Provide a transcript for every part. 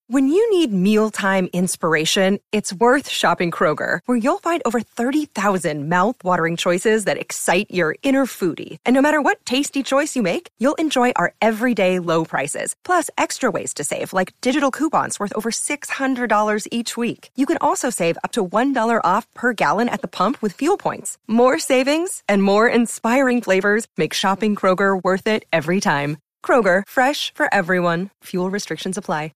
When you need mealtime inspiration, it's worth shopping Kroger, where you'll find over 30,000 mouth-watering choices that excite your inner foodie. And no matter what tasty choice you make, you'll enjoy our everyday low prices, plus extra ways to save, like digital coupons worth over $600 each week. You can also save up to $1 off per gallon at the pump with fuel points. More savings and more inspiring flavors make shopping Kroger worth it every time. Kroger, fresh for everyone. Fuel restrictions apply.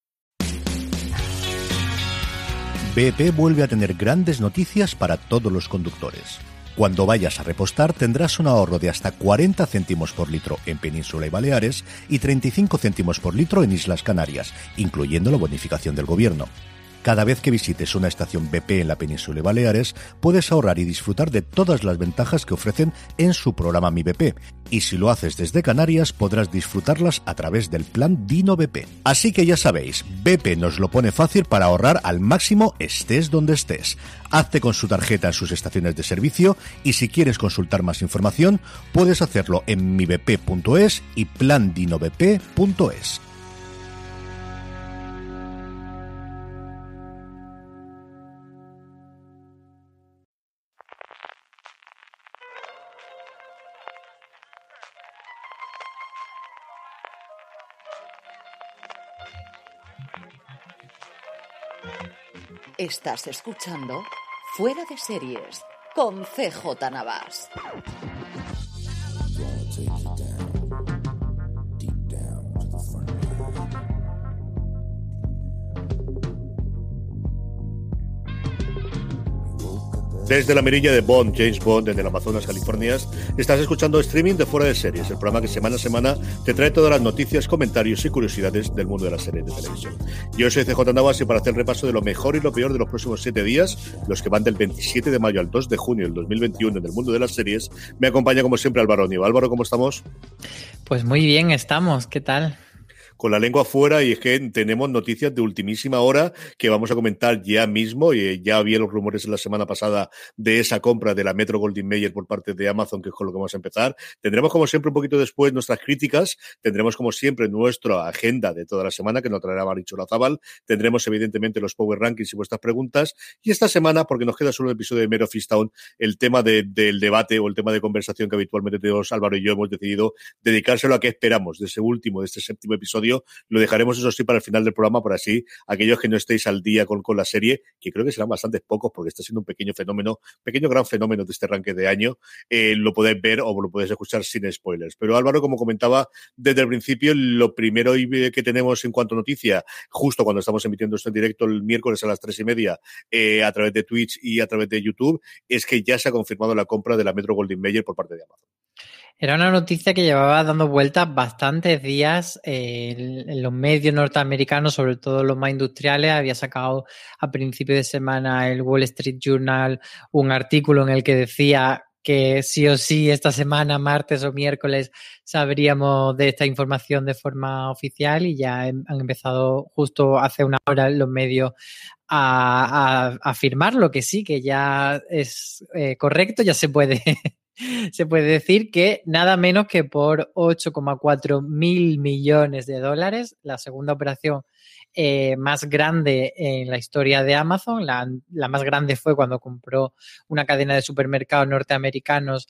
BP vuelve a tener grandes noticias para todos los conductores. Cuando vayas a repostar tendrás un ahorro de hasta 40 céntimos por litro en Península y Baleares y 35 céntimos por litro en Islas Canarias, incluyendo la bonificación del gobierno. Cada vez que visites una estación BP en la Península y Baleares, puedes ahorrar y disfrutar de todas las ventajas que ofrecen en su programa Mi BP. Y si lo haces desde Canarias, podrás disfrutarlas a través del plan Dino BP. Así que ya sabéis, BP nos lo pone fácil para ahorrar al máximo estés donde estés. Hazte con su tarjeta en sus estaciones de servicio y si quieres consultar más información, puedes hacerlo en mibp.es y plandinobp.es. Estás escuchando Fuera de Series con CJ Navas. Desde la mirilla de Bond, James Bond, desde el Amazonas, California, estás escuchando streaming de Fuera de Series, el programa que semana a semana te trae todas las noticias, comentarios y curiosidades del mundo de las series de televisión. Yo soy CJ Navas y para hacer repaso de lo mejor y lo peor de los próximos 7 días, los que van del 27 de mayo al 2 de junio del 2021 en el mundo de las series, me acompaña como siempre Álvaro Niva. Álvaro, ¿cómo estamos? Pues muy bien estamos, ¿qué tal? Con la lengua afuera, y es que tenemos noticias de ultimísima hora que vamos a comentar ya mismo. Y ya había los rumores la semana pasada de esa compra de la Metro Goldwyn Mayer por parte de Amazon, que es con lo que vamos a empezar. Tendremos como siempre un poquito después nuestras críticas, tendremos como siempre nuestra agenda de toda la semana que nos traerá Marichu Lazábal, tendremos evidentemente los Power Rankings y vuestras preguntas, y esta semana, porque nos queda solo un episodio de Mare of Easttown, el tema del debate o el tema de conversación que habitualmente tenemos Álvaro y yo hemos decidido dedicárselo a qué esperamos de este séptimo episodio. Lo dejaremos eso sí para el final del programa, por así aquellos que no estéis al día con la serie, que creo que serán bastantes pocos porque está siendo un pequeño gran fenómeno de este arranque de año, lo podéis ver o lo podéis escuchar sin spoilers. Pero Álvaro, como comentaba desde el principio, lo primero que tenemos en cuanto a noticia, justo cuando estamos emitiendo esto en directo el miércoles a las 3:30 a través de Twitch y a través de YouTube, es que ya se ha confirmado la compra de la Metro Goldwyn Mayer por parte de Amazon. Era una noticia que llevaba dando vueltas bastantes días en los medios norteamericanos, sobre todo los más industriales. Había sacado a principio de semana el Wall Street Journal un artículo en el que decía que sí o sí esta semana, martes o miércoles, sabríamos de esta información de forma oficial, y ya han empezado justo hace una hora los medios a afirmar lo que sí, que ya es correcto, ya se puede decir que nada menos que por 8,4 mil millones de dólares, la segunda operación más grande en la historia de Amazon. La más grande fue cuando compró una cadena de supermercados norteamericanos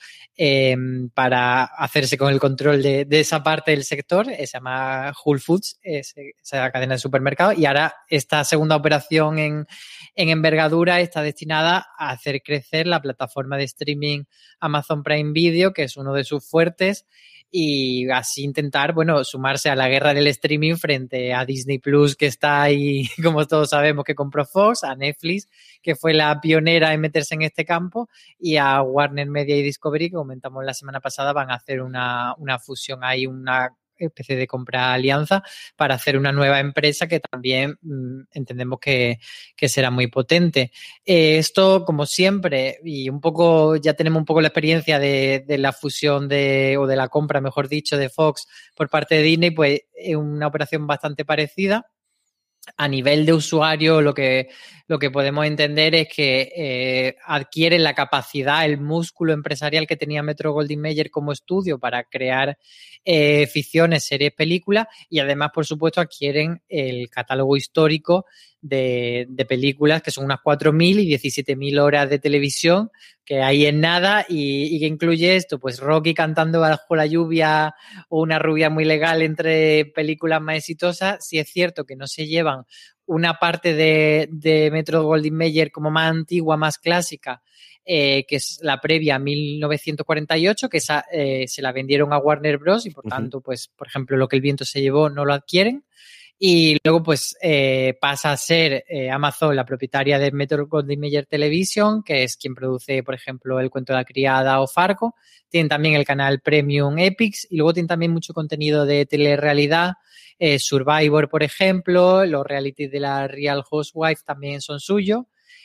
para hacerse con el control de esa parte del sector. Se llama Whole Foods, esa cadena de supermercados, y ahora esta segunda operación en envergadura está destinada a hacer crecer la plataforma de streaming Amazon Prime Video, que es uno de sus fuertes, y así intentar, sumarse a la guerra del streaming frente a Disney Plus, que está ahí, como todos sabemos, que compró Fox, a Netflix, que fue la pionera en meterse en este campo, y a Warner Media y Discovery, que comentamos la semana pasada, van a hacer una fusión ahí, una especie de compra alianza para hacer una nueva empresa que también entendemos que será muy potente. Esto, como siempre, y un poco ya tenemos un poco la experiencia de la fusión o de la compra, mejor dicho, de Fox por parte de Disney, pues es una operación bastante parecida. a nivel de usuario lo que podemos entender es que adquieren la capacidad, el músculo empresarial que tenía Metro-Goldwyn-Mayer como estudio para crear ficciones, series, películas, y además, por supuesto, adquieren el catálogo histórico de películas, que son unas 4.000 y 17.000 horas de televisión, que ahí es nada, y que incluye esto, pues Rocky cantando bajo la lluvia o Una rubia muy legal, entre películas más exitosas. Sí es cierto que no se llevan una parte de Metro-Goldwyn-Mayer como más antigua, más clásica, que es la previa a 1948, que esa se la vendieron a Warner Bros. Y por tanto, pues, por ejemplo, Lo que el viento se llevó no lo adquieren. Y luego, pues, pasa a ser Amazon la propietaria de Metro-Goldwyn-Mayer Television, que es quien produce, por ejemplo, El cuento de la criada o Fargo. Tienen también el canal Premium Epix, y luego tienen también mucho contenido de telerrealidad. Survivor, por ejemplo, los realities de la Real Housewives también son suyos.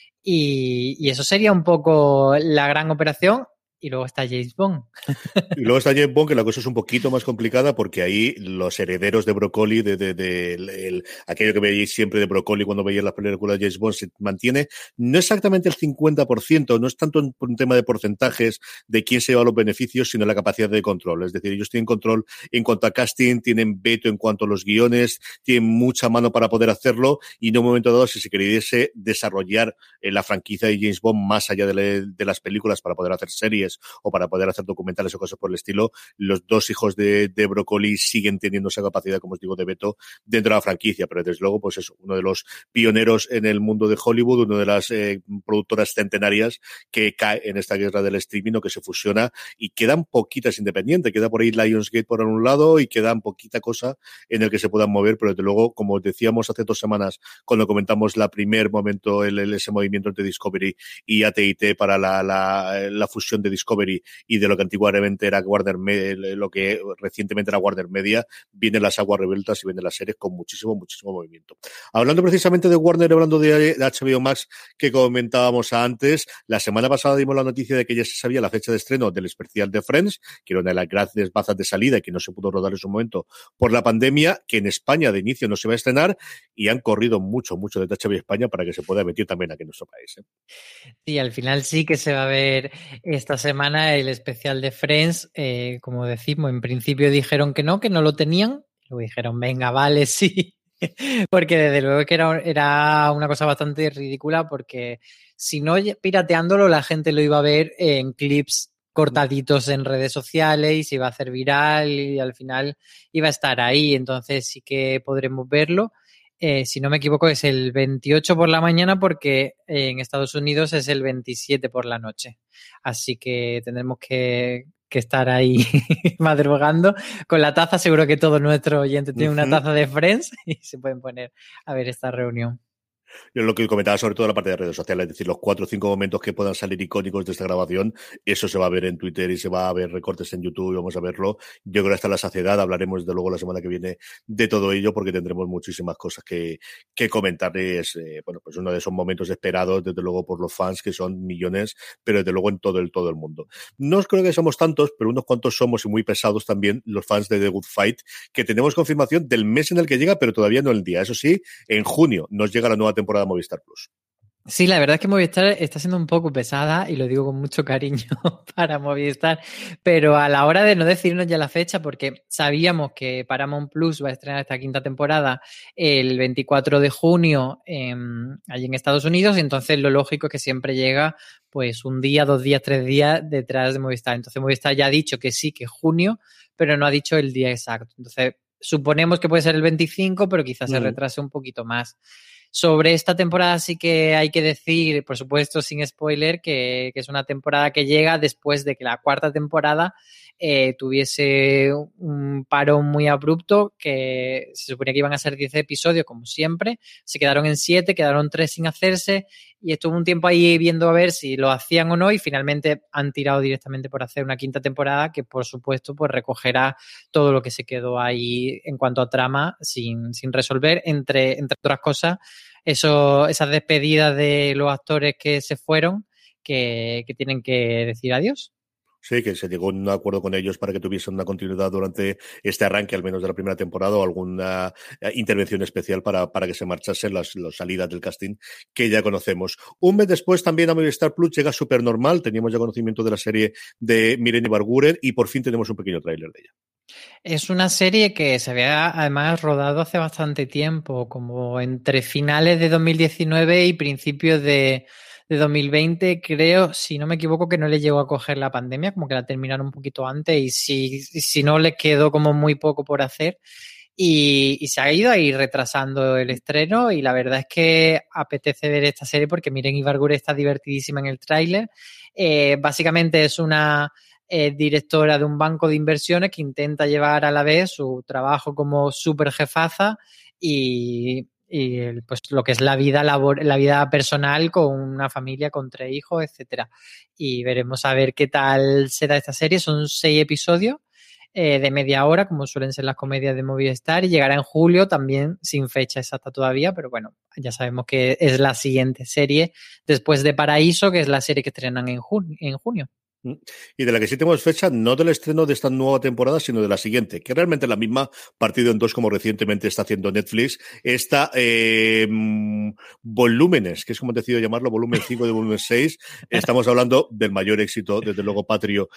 Y eso sería un poco la gran operación. Y luego está James Bond. Y luego está James Bond, que la cosa es un poquito más complicada porque ahí los herederos de Broccoli, aquello que veíais siempre de Broccoli cuando veíais las películas de James Bond, se mantiene no exactamente el 50%, no es tanto un tema de porcentajes de quién se lleva los beneficios, sino la capacidad de control. Es decir, ellos tienen control en cuanto a casting, tienen veto en cuanto a los guiones, tienen mucha mano para poder hacerlo, y en un momento dado, si se queriese desarrollar la franquicia de James Bond más allá de las películas para poder hacer series o para poder hacer documentales o cosas por el estilo, los dos hijos de Broccoli siguen teniendo esa capacidad, como os digo, de veto dentro de la franquicia, pero desde luego, pues es uno de los pioneros en el mundo de Hollywood, una de las productoras centenarias que cae en esta guerra del streaming o que se fusiona, y quedan poquitas independientes, queda por ahí Lionsgate por un lado y quedan poquita cosa en el que se puedan mover, pero desde luego, como decíamos hace 2 semanas cuando comentamos la primer momento, ese movimiento entre Discovery y AT&T para la fusión de Discovery y de lo que antiguamente era Warner Media, lo que recientemente era Warner Media, vienen las aguas revueltas y vienen las series con muchísimo movimiento. Hablando precisamente de Warner, hablando de HBO Max que comentábamos antes, la semana pasada dimos la noticia de que ya se sabía la fecha de estreno del especial de Friends, que era una de las grandes bazas de salida y que no se pudo rodar en su momento por la pandemia, que en España de inicio no se va a estrenar, y han corrido mucho de HBO España para que se pueda emitir también aquí en nuestro país. Sí, al final sí que se va a ver esta semana el especial de Friends. Como decimos, en principio dijeron que no lo tenían. Luego dijeron, venga, vale, sí. Porque desde luego que era una cosa bastante ridícula, porque si no, pirateándolo, la gente lo iba a ver en clips cortaditos en redes sociales y se iba a hacer viral y al final iba a estar ahí. Entonces sí que podremos verlo. Si no me equivoco, es el 28 por la mañana, porque en Estados Unidos es el 27 por la noche. Así que tendremos que estar ahí madrugando con la taza. Seguro que todos nuestros oyentes tienen una taza de Friends y se pueden poner a ver esta reunión. Yo lo que comentaba sobre todo la parte de redes sociales, es decir, los 4 o 5 momentos que puedan salir icónicos de esta grabación, eso se va a ver en Twitter y se va a ver recortes en YouTube y vamos a verlo. Yo creo que hasta la saciedad hablaremos de luego la semana que viene de todo ello, porque tendremos muchísimas cosas que comentarles. Bueno, pues uno de esos momentos esperados, desde luego, por los fans, que son millones, pero desde luego en todo el mundo. No creo que somos tantos, pero unos cuantos somos, y muy pesados también, los fans de The Good Fight, que tenemos confirmación del mes en el que llega, pero todavía no el día. Eso sí, en junio nos llega la nueva temporada de Movistar Plus. Sí, la verdad es que Movistar está siendo un poco pesada, y lo digo con mucho cariño para Movistar, pero a la hora de no decirnos ya la fecha, porque sabíamos que Paramount Plus va a estrenar esta 5ª temporada el 24 de junio allí en Estados Unidos, y entonces lo lógico es que siempre llega pues un día, 2 días, 3 días detrás de Movistar. Entonces Movistar ya ha dicho que sí, que es junio, pero no ha dicho el día exacto. Entonces suponemos que puede ser el 25, pero quizás se retrase un poquito más. Sobre esta temporada sí que hay que decir, por supuesto, sin spoiler, que es una temporada que llega después de que la 4ª temporada tuviese un parón muy abrupto, que se suponía que iban a ser 10 episodios, como siempre. Se quedaron en 7, quedaron 3 sin hacerse, y estuvo un tiempo ahí viendo a ver si lo hacían o no, y finalmente han tirado directamente por hacer una 5ª temporada que, por supuesto, pues recogerá todo lo que se quedó ahí en cuanto a trama sin resolver, entre otras cosas, esas despedidas de los actores que se fueron, que tienen que decir adiós. Sí, que se llegó a un acuerdo con ellos para que tuviesen una continuidad durante este arranque, al menos de la primera temporada, o alguna intervención especial para que se marchasen las salidas del casting que ya conocemos. Un mes después también a Movistar Plus llega Supernormal, teníamos ya conocimiento de la serie de Miren Ibarguren y por fin tenemos un pequeño tráiler de ella. Es una serie que se había además rodado hace bastante tiempo, como entre finales de 2019 y principios de 2020, creo, si no me equivoco, que no le llegó a coger la pandemia, como que la terminaron un poquito antes y si no les quedó como muy poco por hacer y se ha ido ahí retrasando el estreno y la verdad es que apetece ver esta serie porque Miren Ibargure está divertidísima en el tráiler. Básicamente es una directora de un banco de inversiones que intenta llevar a la vez su trabajo como super jefaza y pues lo que es la vida la vida personal con una familia, con 3 hijos, etcétera. Y veremos a ver qué tal será esta serie. Son 6 episodios de media hora, como suelen ser las comedias de Movistar, y llegará en julio también sin fecha exacta todavía, pero bueno, ya sabemos que es la siguiente serie después de Paraíso, que es la serie que estrenan en junio. Y de la que sí tenemos fecha, no del estreno de esta nueva temporada, sino de la siguiente, que realmente es la misma, partido en dos, como recientemente está haciendo Netflix. Esta volúmenes, que es como he decidido llamarlo, volumen 5 de volumen 6. Estamos hablando del mayor éxito, desde luego, patrio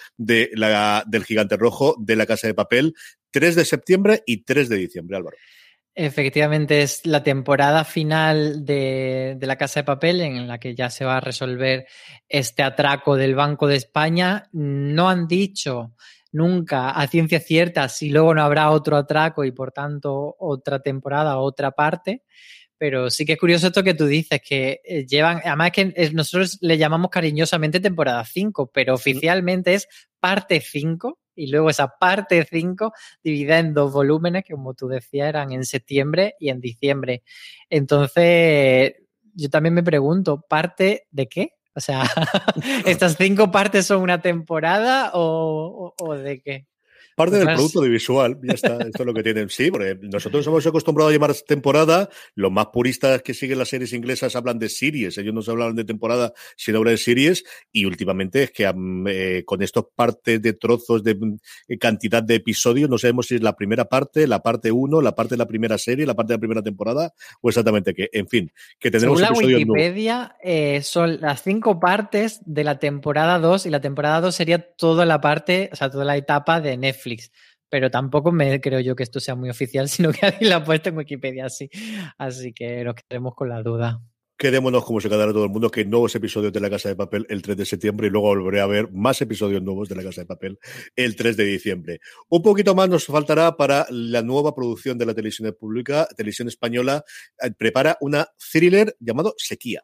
del Gigante Rojo, de La Casa de Papel, 3 de septiembre y 3 de diciembre, Álvaro. Efectivamente, es la temporada final de La Casa de Papel en la que ya se va a resolver este atraco del Banco de España. No han dicho nunca a ciencia cierta si luego no habrá otro atraco y por tanto otra temporada, otra parte. Pero sí que es curioso esto que tú dices, que llevan, además que nosotros le llamamos cariñosamente temporada 5, pero oficialmente es parte 5 y luego esa parte 5 dividida en 2 volúmenes que, como tú decías, eran en septiembre y en diciembre. Entonces, yo también me pregunto, ¿parte de qué? O sea, ¿estas 5 partes son una temporada o de qué? Parte Pues del más... producto audiovisual, ya está, esto es lo que tienen. Sí, porque nosotros hemos acostumbrado a llamar temporada, los más puristas que siguen las series inglesas hablan de series, ellos no se hablan de temporada, sino hablan de series, y últimamente es que con estos partes de trozos de cantidad de episodios, no sabemos si es la primera parte, la parte 1, la parte de la primera serie, la parte de la primera temporada, o exactamente qué. En fin, que tendremos según la episodios Wikipedia, son las 5 partes de la temporada 2 y la temporada 2 sería toda la parte, o sea, toda la etapa de Netflix. Pero tampoco creo yo que esto sea muy oficial, sino que alguien lo ha puesto en Wikipedia así. Así que nos quedemos con la duda. Quedémonos, como se quedará todo el mundo, que nuevos episodios de La Casa de Papel el 3 de septiembre y luego volveré a ver más episodios nuevos de La Casa de Papel el 3 de diciembre. Un poquito más nos faltará para la nueva producción de la televisión pública. Televisión Española prepara una thriller llamado Sequía.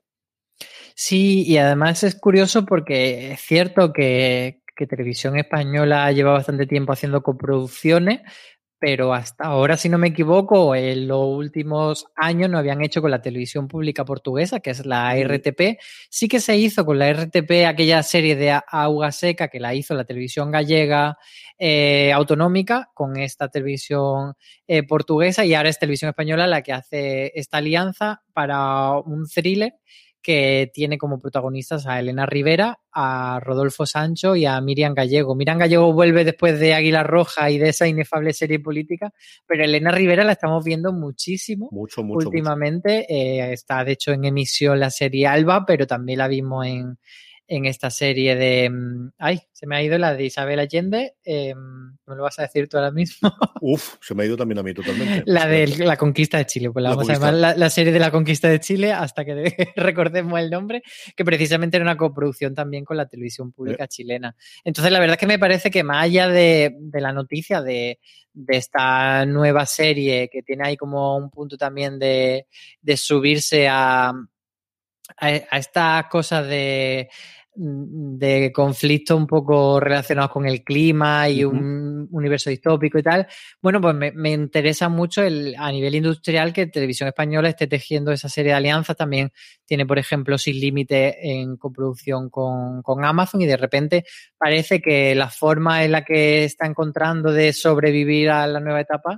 Sí, y además es curioso porque es cierto que Televisión Española lleva bastante tiempo haciendo coproducciones, pero hasta ahora, si no me equivoco, en los últimos años no habían hecho con la televisión pública portuguesa, que es la RTP. Sí que se hizo con la RTP aquella serie de Auga Seca que la hizo la televisión gallega autonómica con esta televisión portuguesa, y ahora es Televisión Española la que hace esta alianza para un thriller que tiene como protagonistas a Elena Rivera, a Rodolfo Sancho y a Miriam Gallego. Miriam Gallego vuelve después de Águila Roja y de esa inefable serie política, pero Elena Rivera la estamos viendo muchísimo últimamente. Está, de hecho, en emisión la serie Alba, pero también la vimos en esta serie de... Ay, se me ha ido la de Isabel Allende. ¿Me lo vas a decir tú ahora mismo? Uf, se me ha ido también a mí totalmente. La de la conquista de Chile. Pues la vamos a llamar la serie de la conquista de Chile hasta que recordemos el nombre, que precisamente era una coproducción también con la televisión pública chilena. Entonces, la verdad es que me parece que más allá de la noticia de esta nueva serie, que tiene ahí como un punto también de subirse a estas cosas de conflictos un poco relacionados con el clima y un universo distópico y tal, bueno, pues me interesa mucho a nivel industrial que Televisión Española esté tejiendo esa serie de alianzas. También tiene, por ejemplo, Sin Límite en coproducción con Amazon, y de repente parece que la forma en la que está encontrando de sobrevivir a la nueva etapa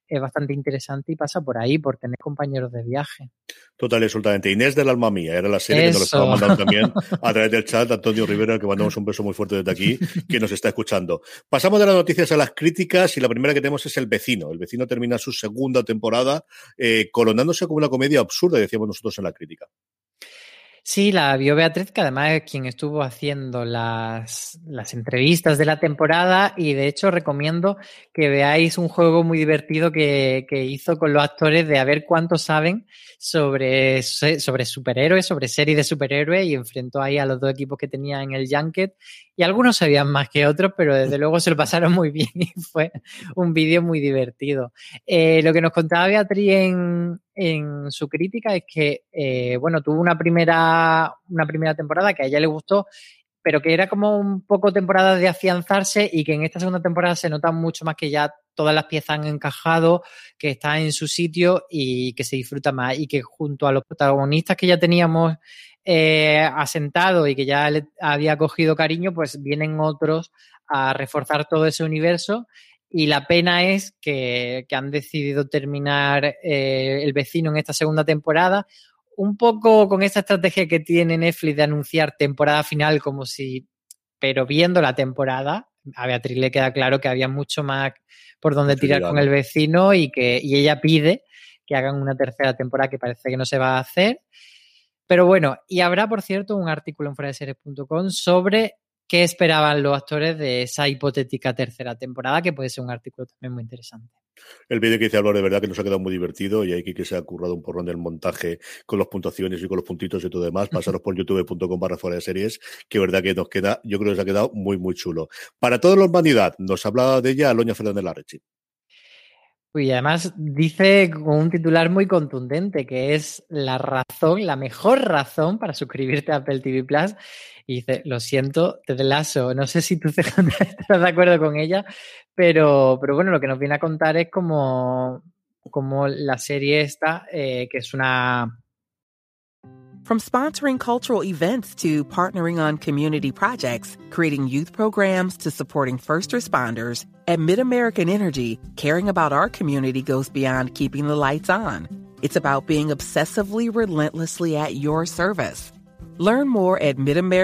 es bastante interesante y pasa por ahí, por tener compañeros de viaje. Total y absolutamente. Inés del alma mía, era la serie que nos lo estaba mandando también a través del chat, Antonio Rivera, que mandamos un beso muy fuerte desde aquí, que nos está escuchando. Pasamos de las noticias a las críticas y la primera que tenemos es El Vecino. El Vecino termina su segunda temporada coronándose como una comedia absurda, decíamos nosotros en la crítica. Sí, la vio Beatriz, que además es quien estuvo haciendo las entrevistas de la temporada, y de hecho recomiendo que veáis un juego muy divertido que hizo con los actores de a ver cuánto saben sobre superhéroes, sobre series de superhéroes, y enfrentó ahí a los dos equipos que tenía en el Junket, y algunos sabían más que otros, pero desde luego se lo pasaron muy bien y fue un vídeo muy divertido. Lo que nos contaba Beatriz en su crítica es que, tuvo una primera temporada que a ella le gustó, pero que era como un poco temporada de afianzarse, y que en esta segunda temporada se nota mucho más que ya todas las piezas han encajado, que está en su sitio y que se disfruta más, y que junto a los protagonistas que ya teníamos asentados y que ya le había cogido cariño, pues vienen otros a reforzar todo ese universo. Y la pena es que han decidido terminar El Vecino en esta segunda temporada, un poco con esa estrategia que tiene Netflix de anunciar temporada final pero viendo la temporada, a Beatriz le queda claro que había mucho más por donde tirar con El Vecino, y ella pide que hagan una tercera temporada, que parece que no se va a hacer. Pero bueno, y habrá, por cierto, un artículo en fueradeseries.com sobre qué esperaban los actores de esa hipotética tercera temporada, que puede ser un artículo también muy interesante. El vídeo que dice Álvaro de verdad que nos ha quedado muy divertido, y aquí que se ha currado un porrón del montaje con las puntuaciones y con los puntitos y todo demás. Pasaros por youtube.com/fueradeseries, que verdad que nos queda, yo creo que se ha quedado muy, muy chulo. Para todos los vanidad, nos hablaba de ella Aloña Fernández Larrechi. Y además dice con un titular muy contundente, que es la mejor razón para suscribirte a Apple TV Plus. Y dice, lo siento, Ted Lasso. No sé si tú estás de acuerdo con ella, pero bueno, lo que nos viene a contar es como la serie esta, que es una... From sponsoring cultural events to partnering on community projects, creating youth programs to supporting first responders, at MidAmerican Energy, caring about our community goes beyond keeping the lights on. It's about being obsessively relentlessly at your service. Learn more at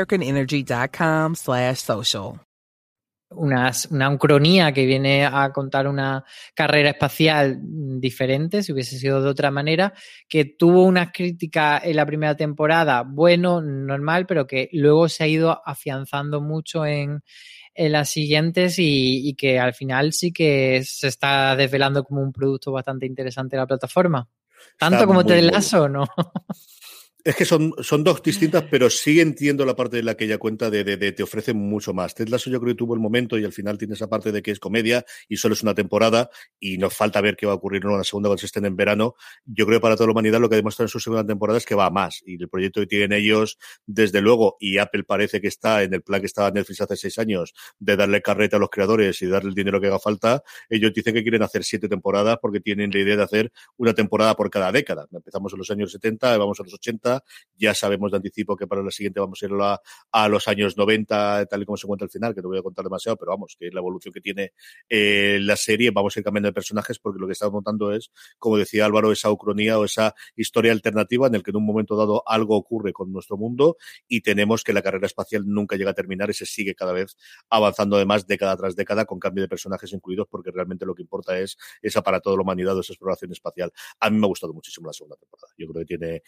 midamericanenergy.com/social. Una ucronía que viene a contar una carrera espacial diferente, si hubiese sido de otra manera, que tuvo unas críticas en la primera temporada, normal, pero que luego se ha ido afianzando mucho en las siguientes, y que al final sí que se está desvelando como un producto bastante interesante de la plataforma. Tanto como Ted Lasso, ¿no? Es que son dos distintas, pero sí entiendo la parte de la que ella cuenta de te ofrece mucho más. Ted Lasso yo creo que tuvo el momento, y al final tiene esa parte de que es comedia y solo es una temporada, y nos falta ver qué va a ocurrir en una segunda cuando se estén en verano. Yo creo que para toda la humanidad lo que ha demostrado en su segunda temporada es que va a más, y el proyecto que tienen ellos, desde luego, y Apple parece que está en el plan que estaba Netflix hace 6 años, de darle carreta a los creadores y darle el dinero que haga falta. Ellos dicen que quieren hacer 7 temporadas porque tienen la idea de hacer una temporada por cada década. Empezamos en los años 70, vamos a los 80, ya sabemos de anticipo que para la siguiente vamos a ir a los años 90, tal y como se cuenta al final, que no voy a contar demasiado, pero vamos, que es la evolución que tiene la serie. Vamos a ir cambiando de personajes, porque lo que estamos montando es, como decía Álvaro, esa ucronía o esa historia alternativa en el que en un momento dado algo ocurre con nuestro mundo, y tenemos que la carrera espacial nunca llega a terminar y se sigue cada vez avanzando, además, década tras década, con cambio de personajes incluidos, porque realmente lo que importa es esa para toda la humanidad, esa exploración espacial. A mí me ha gustado muchísimo la segunda temporada. Yo creo que tiene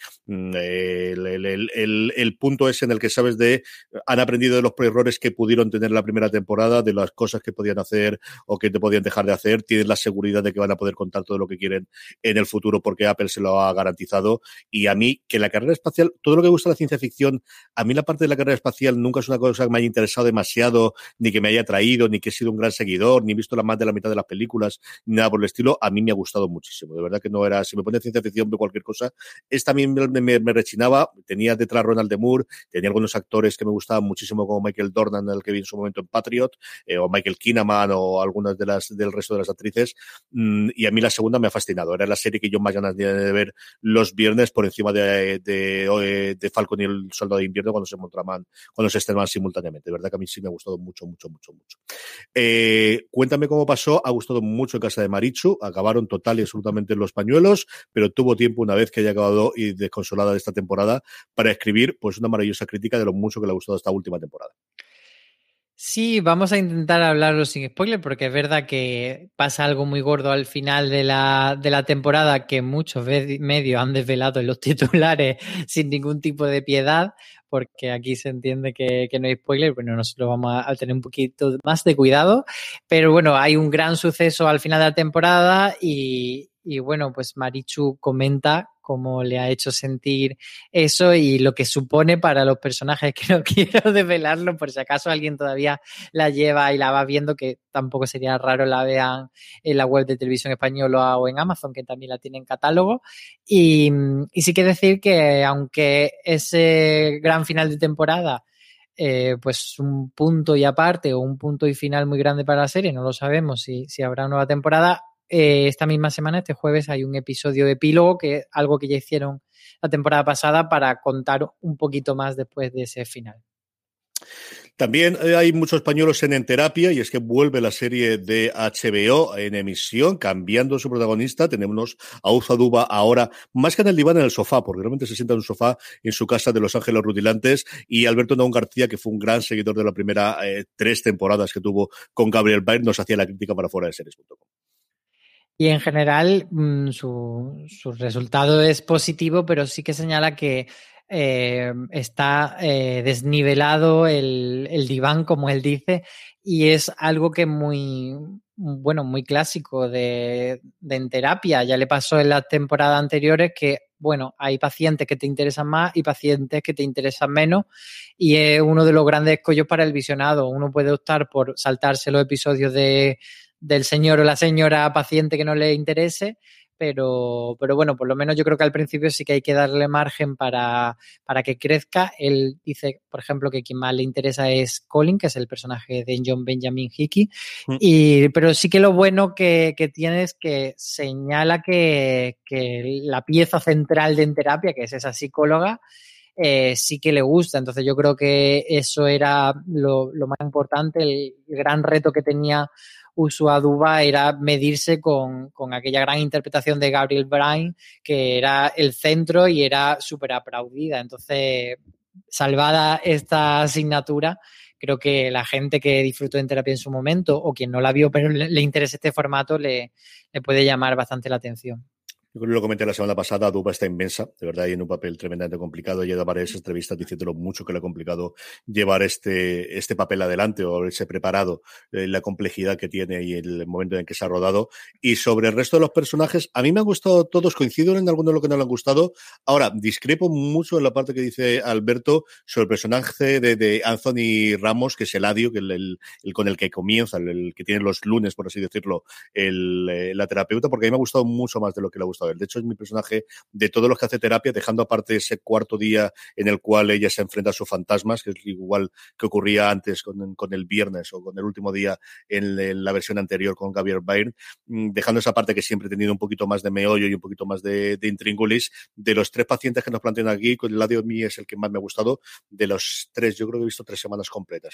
el punto ese en el que sabes han aprendido de los errores que pudieron tener en la primera temporada, de las cosas que podían hacer o que te podían dejar de hacer. Tienen la seguridad de que van a poder contar todo lo que quieren en el futuro, porque Apple se lo ha garantizado. Y a mí, que la carrera espacial, todo lo que me gusta de la ciencia ficción, a mí la parte de la carrera espacial nunca es una cosa que me haya interesado demasiado, ni que me haya atraído, ni que he sido un gran seguidor, ni he visto más de la mitad de las películas, ni nada por el estilo. A mí me ha gustado muchísimo. De verdad que no era, si me pone ciencia ficción de cualquier cosa, es también me rechinaba. Tenía detrás Ronald D. Moore, tenía algunos actores que me gustaban muchísimo, como Michael Dornan, el que vi en su momento en Patriot, o Michael Kinnaman, o algunas del resto de las actrices, y a mí la segunda me ha fascinado. Era la serie que yo más ganas tenía de ver los viernes, por encima de Falcon y el Soldado de Invierno, cuando se estrenaban simultáneamente. De verdad que a mí sí me ha gustado mucho. Cuéntame cómo pasó. Ha gustado mucho en casa de Marichu. Acabaron total y absolutamente los pañuelos, pero tuvo tiempo, una vez que haya acabado y desconsolada de esta temporada, para escribir pues una maravillosa crítica de lo mucho que le ha gustado esta última temporada. Sí, vamos a intentar hablarlo sin spoiler, porque es verdad que pasa algo muy gordo al final de la temporada, que muchos medios han desvelado en los titulares sin ningún tipo de piedad, porque aquí se entiende que no hay spoiler. Bueno, nosotros vamos a tener un poquito más de cuidado, pero bueno, hay un gran suceso al final de la temporada y bueno, pues Marichu comenta cómo le ha hecho sentir eso y lo que supone para los personajes, que no quiero desvelarlo por si acaso alguien todavía la lleva y la va viendo, que tampoco sería raro la vean en la web de Televisión Española o en Amazon, que también la tiene en catálogo. Y sí que decir que aunque ese gran final de temporada pues un punto y aparte o un punto y final muy grande para la serie, no lo sabemos si habrá nueva temporada. Esta misma semana, este jueves, hay un episodio epílogo, que es algo que ya hicieron la temporada pasada, para contar un poquito más después de ese final. También hay muchos pañuelos en terapia, y es que vuelve la serie de HBO en emisión, cambiando su protagonista. Tenemos a Uzo Aduba ahora, más que en el diván, en el sofá, porque realmente se sienta en un sofá en su casa de Los Ángeles Rudilantes, y Alberto Naón García, que fue un gran seguidor de la primera 3 temporadas que tuvo con Gabriel Byrne, nos hacía la crítica para fueradeseries.com. Y en general su resultado es positivo, pero sí que señala que está desnivelado el diván, como él dice, y es algo que muy clásico de en terapia. Ya le pasó en las temporadas anteriores que, bueno, hay pacientes que te interesan más y pacientes que te interesan menos, y es uno de los grandes escollos para el visionado. Uno puede optar por saltarse los episodios del señor o la señora paciente que no le interese, pero bueno, por lo menos yo creo que al principio sí que hay que darle margen para que crezca. Él dice, por ejemplo, que quien más le interesa es Colin, que es el personaje de John Benjamin Hickey, pero sí que lo bueno que tiene es que señala que la pieza central de En Terapia, que es esa psicóloga, sí que le gusta. Entonces yo creo que eso era lo más importante. El gran reto que tenía Uzo Aduba era medirse con aquella gran interpretación de Gabriel Byrne, que era el centro y era súper aplaudida. Entonces, salvada esta asignatura, creo que la gente que disfrutó de En Terapia en su momento, o quien no la vio pero le interesa este formato, le puede llamar bastante la atención. Yo creo que lo comenté la semana pasada, Aduba está inmensa, de verdad, y en un papel tremendamente complicado. Ella da varias entrevistas diciéndolo mucho que le ha complicado llevar este papel adelante, o haberse preparado, la complejidad que tiene y el momento en que se ha rodado. Y sobre el resto de los personajes, a mí me han gustado todos, coincido en algunos de lo que no le han gustado. Ahora, discrepo mucho en la parte que dice Alberto sobre el personaje de Anthony Ramos, que es Eladio, que el con el que comienza, el que tiene los lunes, por así decirlo, la terapeuta, porque a mí me ha gustado mucho más de lo que le ha gustado. De hecho, es mi personaje de todos los que hace terapia, dejando aparte ese cuarto día en el cual ella se enfrenta a sus fantasmas, que es igual que ocurría antes con el viernes, o con el último día en la versión anterior con Gabriel Byrne, dejando esa parte que siempre he tenido un poquito más de meollo y un poquito más de intríngulis. De los 3 pacientes que nos plantean aquí, con el lado de mí es el que más me ha gustado. De los 3, yo creo que he visto 3 semanas completas,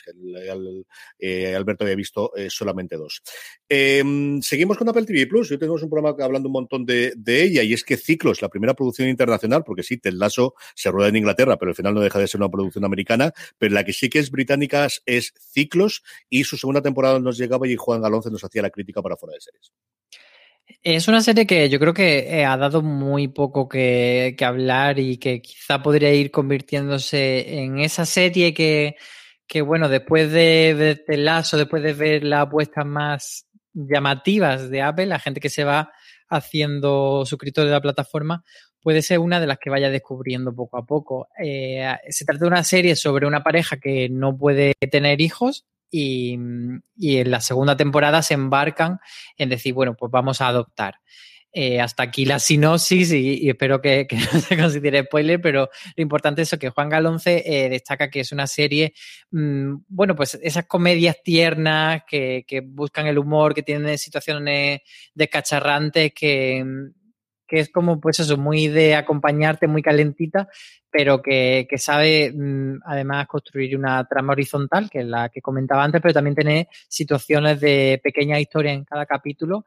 que Alberto había visto solamente 2. Seguimos con Apple TV Plus. Hoy tenemos un programa hablando un montón de ella, y es que Ciclos, la primera producción internacional, porque sí, Ted Lasso se rueda en Inglaterra, pero al final no deja de ser una producción americana, pero la que sí que es británica es Ciclos, y su segunda temporada nos llegaba y Juan Galonce nos hacía la crítica para Fuera de Series. Es una serie que yo creo que ha dado muy poco que hablar, y que quizá podría ir convirtiéndose en esa serie que bueno, después de ver Ted Lasso, después de ver las apuestas más llamativas de Apple, la gente que se va haciendo suscriptor de la plataforma puede ser una de las que vaya descubriendo poco a poco. Se trata de una serie sobre una pareja que no puede tener hijos, y en la segunda temporada se embarcan en decir, bueno, pues vamos a adoptar. Hasta aquí la sinopsis y espero que no se considere spoiler, pero lo importante es eso, que Juan Galonce destaca que es una serie, bueno, pues esas comedias tiernas que buscan el humor, que tienen situaciones descacharrantes, que es como, pues eso, muy de acompañarte, muy calentita, pero que sabe además construir una trama horizontal, que es la que comentaba antes, pero también tiene situaciones de pequeñas historias en cada capítulo.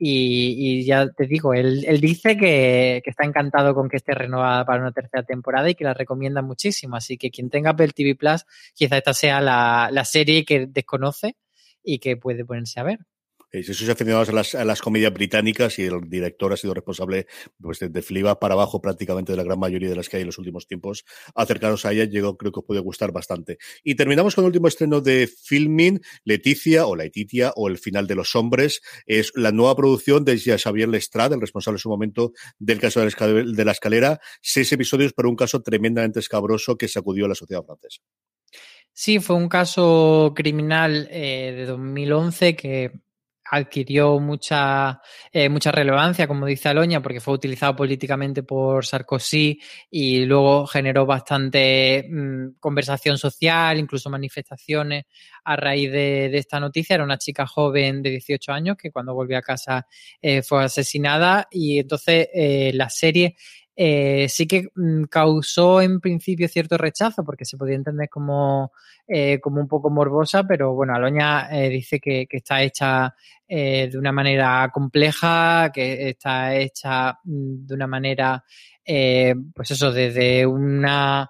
Y ya te digo, él dice que está encantado con que esté renovada para una tercera temporada y que la recomienda muchísimo. Así que quien tenga Apple TV Plus, quizá esta sea la serie que desconoce y que puede ponerse a ver. Si sois aficionados a las comedias británicas, y el director ha sido responsable pues de Fleabag para abajo prácticamente de la gran mayoría de las que hay en los últimos tiempos, acercaros a ella, yo creo que os puede gustar bastante. Y terminamos con el último estreno de Filmin, Leticia o El final de los hombres. Es la nueva producción de Xavier Lestrade, el responsable en su momento del caso de la escalera. 6 episodios para un caso tremendamente escabroso que sacudió a la sociedad francesa. Sí, fue un caso criminal de 2011 que adquirió mucha relevancia, como dice Aloña, porque fue utilizado políticamente por Sarkozy y luego generó bastante conversación social, incluso manifestaciones a raíz de esta noticia. Era una chica joven de 18 años que cuando volvió a casa fue asesinada y entonces la serie sí que causó en principio cierto rechazo porque se podía entender como un poco morbosa, pero bueno, Aloña dice que está hecha de una manera compleja, que está hecha de una manera, pues eso, desde una...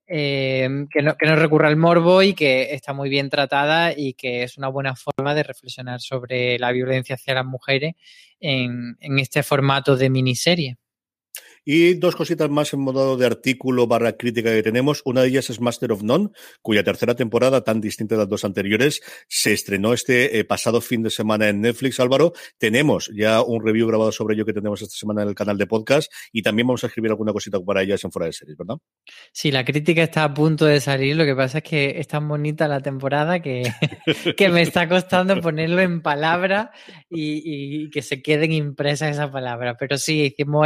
que no recurra al morbo y que está muy bien tratada y que es una buena forma de reflexionar sobre la violencia hacia las mujeres en este formato de miniserie. Y 2 cositas más en modo de artículo / crítica que tenemos. Una de ellas es Master of None, cuya tercera temporada, tan distinta de las 2 anteriores, se estrenó este pasado fin de semana en Netflix. Álvaro, tenemos ya un review grabado sobre ello que tenemos esta semana en el canal de podcast y también vamos a escribir alguna cosita para ellas en Fuera de Series, ¿verdad? Sí, la crítica está a punto de salir, lo que pasa es que es tan bonita la temporada que me está costando ponerlo en palabras y que se queden impresas esas palabras. Pero sí, hicimos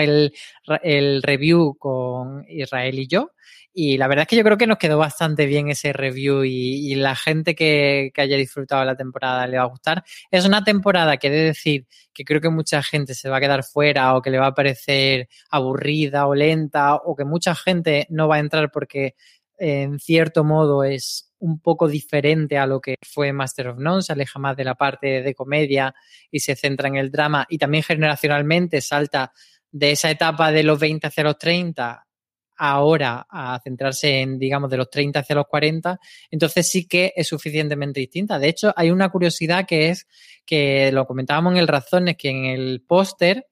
el review con Israel y yo, y la verdad es que yo creo que nos quedó bastante bien ese review y la gente que haya disfrutado la temporada le va a gustar. Es una temporada que he de decir que creo que mucha gente se va a quedar fuera o que le va a parecer aburrida o lenta o que mucha gente no va a entrar porque en cierto modo es un poco diferente a lo que fue Master of None, se aleja más de la parte de comedia y se centra en el drama y también generacionalmente salta de esa etapa de los 20 hacia los 30 ahora a centrarse en, digamos, de los 30 hacia los 40, entonces sí que es suficientemente distinta. De hecho, hay una curiosidad que es que lo comentábamos en el Razones, que en el póster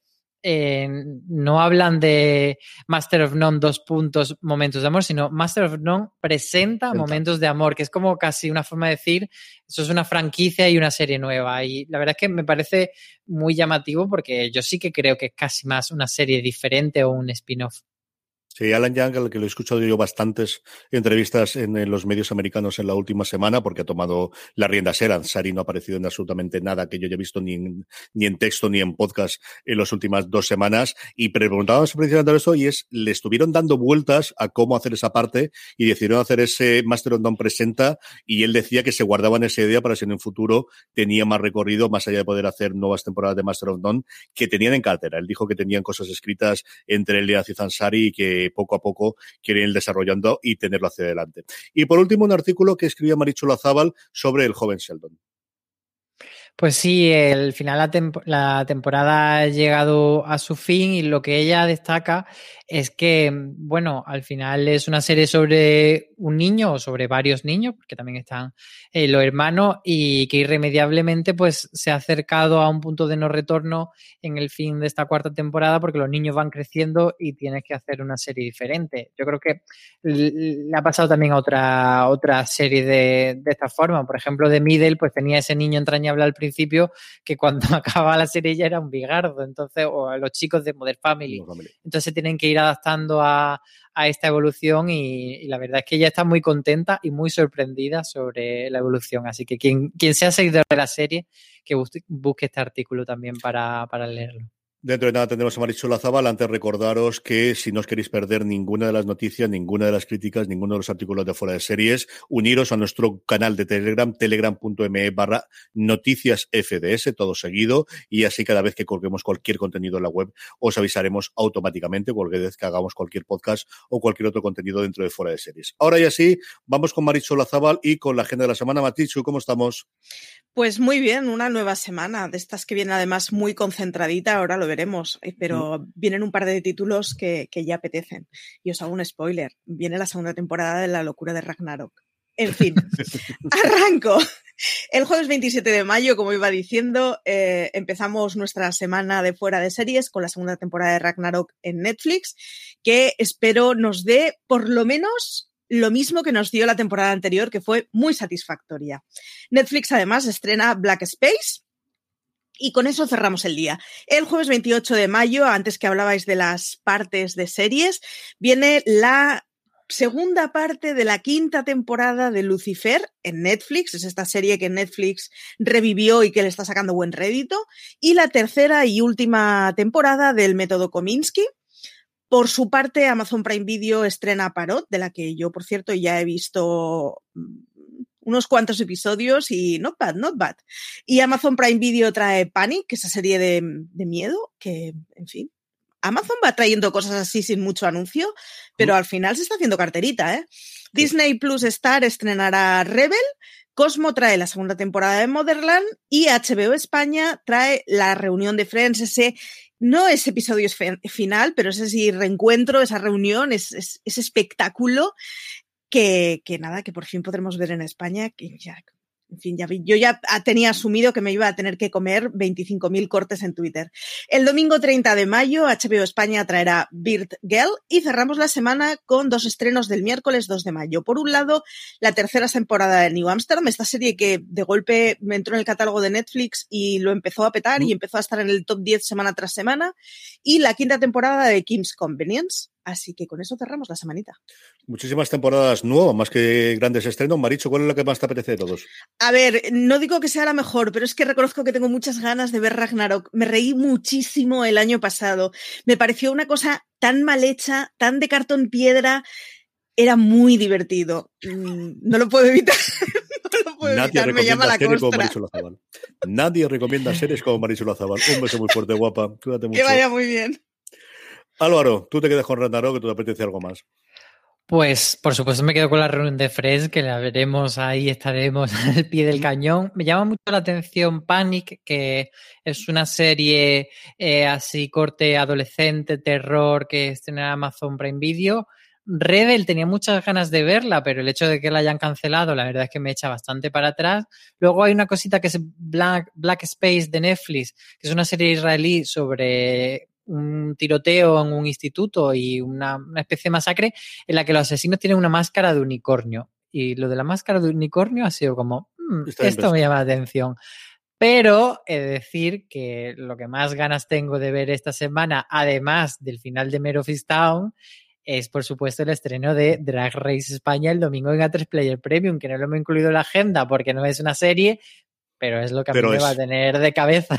no hablan de Master of None : momentos de amor, sino Master of None presenta momentos de amor, que es como casi una forma de decir, eso es una franquicia y una serie nueva. Y la verdad es que me parece muy llamativo porque yo sí que creo que es casi más una serie diferente o un spin-off. Sí, Alan Young, al que lo he escuchado yo bastantes entrevistas en los medios americanos en la última semana, porque ha tomado las riendas. Ansari no ha aparecido en absolutamente nada que yo haya visto ni en texto ni en podcast en las últimas 2 semanas. Y preguntábamos precisamente esto y le estuvieron dando vueltas a cómo hacer esa parte y decidieron hacer ese Master of None presenta y él decía que se guardaban esa idea para si en un futuro tenía más recorrido, más allá de poder hacer nuevas temporadas de Master of None, que tenían en cartera. Él dijo que tenían cosas escritas entre él y Ansari y que poco a poco quieren ir desarrollando y tenerlo hacia adelante. Y por último, un artículo que escribía Marichu Lazábal sobre el joven Sheldon. Pues sí, al final la temporada ha llegado a su fin y lo que ella destaca es que, bueno, al final es una serie sobre un niño o sobre varios niños, porque también están los hermanos, y que irremediablemente pues se ha acercado a un punto de no retorno en el fin de esta 4ª temporada porque los niños van creciendo y tienes que hacer una serie diferente. Yo creo que le ha pasado también a otra serie de esta forma. Por ejemplo, The Middle pues tenía ese niño entrañable al principio que cuando acababa la serie ya era un bigardo, entonces, o a los chicos de Modern Family. Entonces tienen que ir adaptando a esta evolución y la verdad es que ella está muy contenta y muy sorprendida sobre la evolución. Así que quien sea seguidor de la serie, que busque este artículo también para leerlo. Dentro de nada tendremos a Marichu Lazabal. Antes recordaros que si no os queréis perder ninguna de las noticias, ninguna de las críticas, ninguno de los artículos de Fuera de Series, uniros a nuestro canal de Telegram, telegram.me/noticiasfds, todo seguido, y así cada vez que colguemos cualquier contenido en la web os avisaremos automáticamente cualquier vez que hagamos cualquier podcast o cualquier otro contenido dentro de Fuera de Series. Ahora ya sí, vamos con Marichu Lazabal y con la agenda de la semana. Marichu, ¿cómo estamos? Pues muy bien, una nueva semana, de estas que viene además muy concentradita, ahora lo veremos, pero vienen un par de títulos que ya apetecen. Y os hago un spoiler, viene la segunda temporada de La locura de Ragnarok. En fin, arranco. El jueves 27 de mayo, como iba diciendo, empezamos nuestra semana de Fuera de Series con la segunda temporada de Ragnarok en Netflix, que espero nos dé por lo menos lo mismo que nos dio la temporada anterior, que fue muy satisfactoria. Netflix además estrena Black Space y con eso cerramos el día. El jueves 28 de mayo, antes que hablabais de las partes de series, viene la segunda parte de la quinta temporada de Lucifer en Netflix. Es esta serie que Netflix revivió y que le está sacando buen rédito. Y la tercera y última temporada del Método Kominsky. Por su parte, Amazon Prime Video estrena Parod, de la que yo, por cierto, ya he visto unos cuantos episodios y not bad. Y Amazon Prime Video trae Panic, esa serie de miedo, que, en fin, Amazon va trayendo cosas así sin mucho anuncio, pero al final se está haciendo carterita, ¿eh? Disney Plus Star estrenará Rebel, Cosmo trae la segunda temporada de Motherland y HBO España trae La reunión de Friends, no es episodio final, pero ese sí reencuentro, esa reunión, ese espectáculo que nada, que por fin podremos ver en España, que ya, en fin, yo ya tenía asumido que me iba a tener que comer 25.000 cortes en Twitter. El domingo 30 de mayo, HBO España traerá Bird Girl y cerramos la semana con dos estrenos del miércoles 2 de mayo. Por un lado, la tercera temporada de New Amsterdam, esta serie que de golpe me entró en el catálogo de Netflix y lo empezó a petar y empezó a estar en el top 10 semana tras semana. Y la quinta temporada de Kim's Convenience. Así que con eso cerramos la semanita. Muchísimas temporadas nuevas, más que grandes estrenos. Marichu, ¿cuál es la que más te apetece de todos? A ver, no digo que sea la mejor, pero es que reconozco que tengo muchas ganas de ver Ragnarok. Me reí muchísimo el año pasado. Me pareció una cosa tan mal hecha, tan de cartón piedra. Era muy divertido. No lo puedo evitar. No lo puedo evitar. Me llama la costra. Nadie recomienda series como Marichu Lazabal. Un beso muy fuerte, guapa. Cuídate mucho. Que vaya muy bien. Álvaro, tú te quedas con Ragnarok, que te apetece algo más. Pues, por supuesto, me quedo con la reunión de Friends, que la veremos ahí, estaremos al pie del cañón. Me llama mucho la atención Panic, que es una serie así corte adolescente, terror, que estrena en Amazon Prime Video. Rebel tenía muchas ganas de verla, pero el hecho de que la hayan cancelado, la verdad es que me echa bastante para atrás. Luego hay una cosita que es Black Space de Netflix, que es una serie israelí sobre un tiroteo en un instituto y una especie de masacre en la que los asesinos tienen una máscara de unicornio. Y lo de la máscara de unicornio ha sido como, esto me llama la atención. Pero he de decir que lo que más ganas tengo de ver esta semana, además del final de Mare of Easttown, es por supuesto el estreno de Drag Race España el domingo en A3 Player Premium, que no lo hemos incluido en la agenda porque no es una serie, pero es lo que a mí me va a tener de cabeza.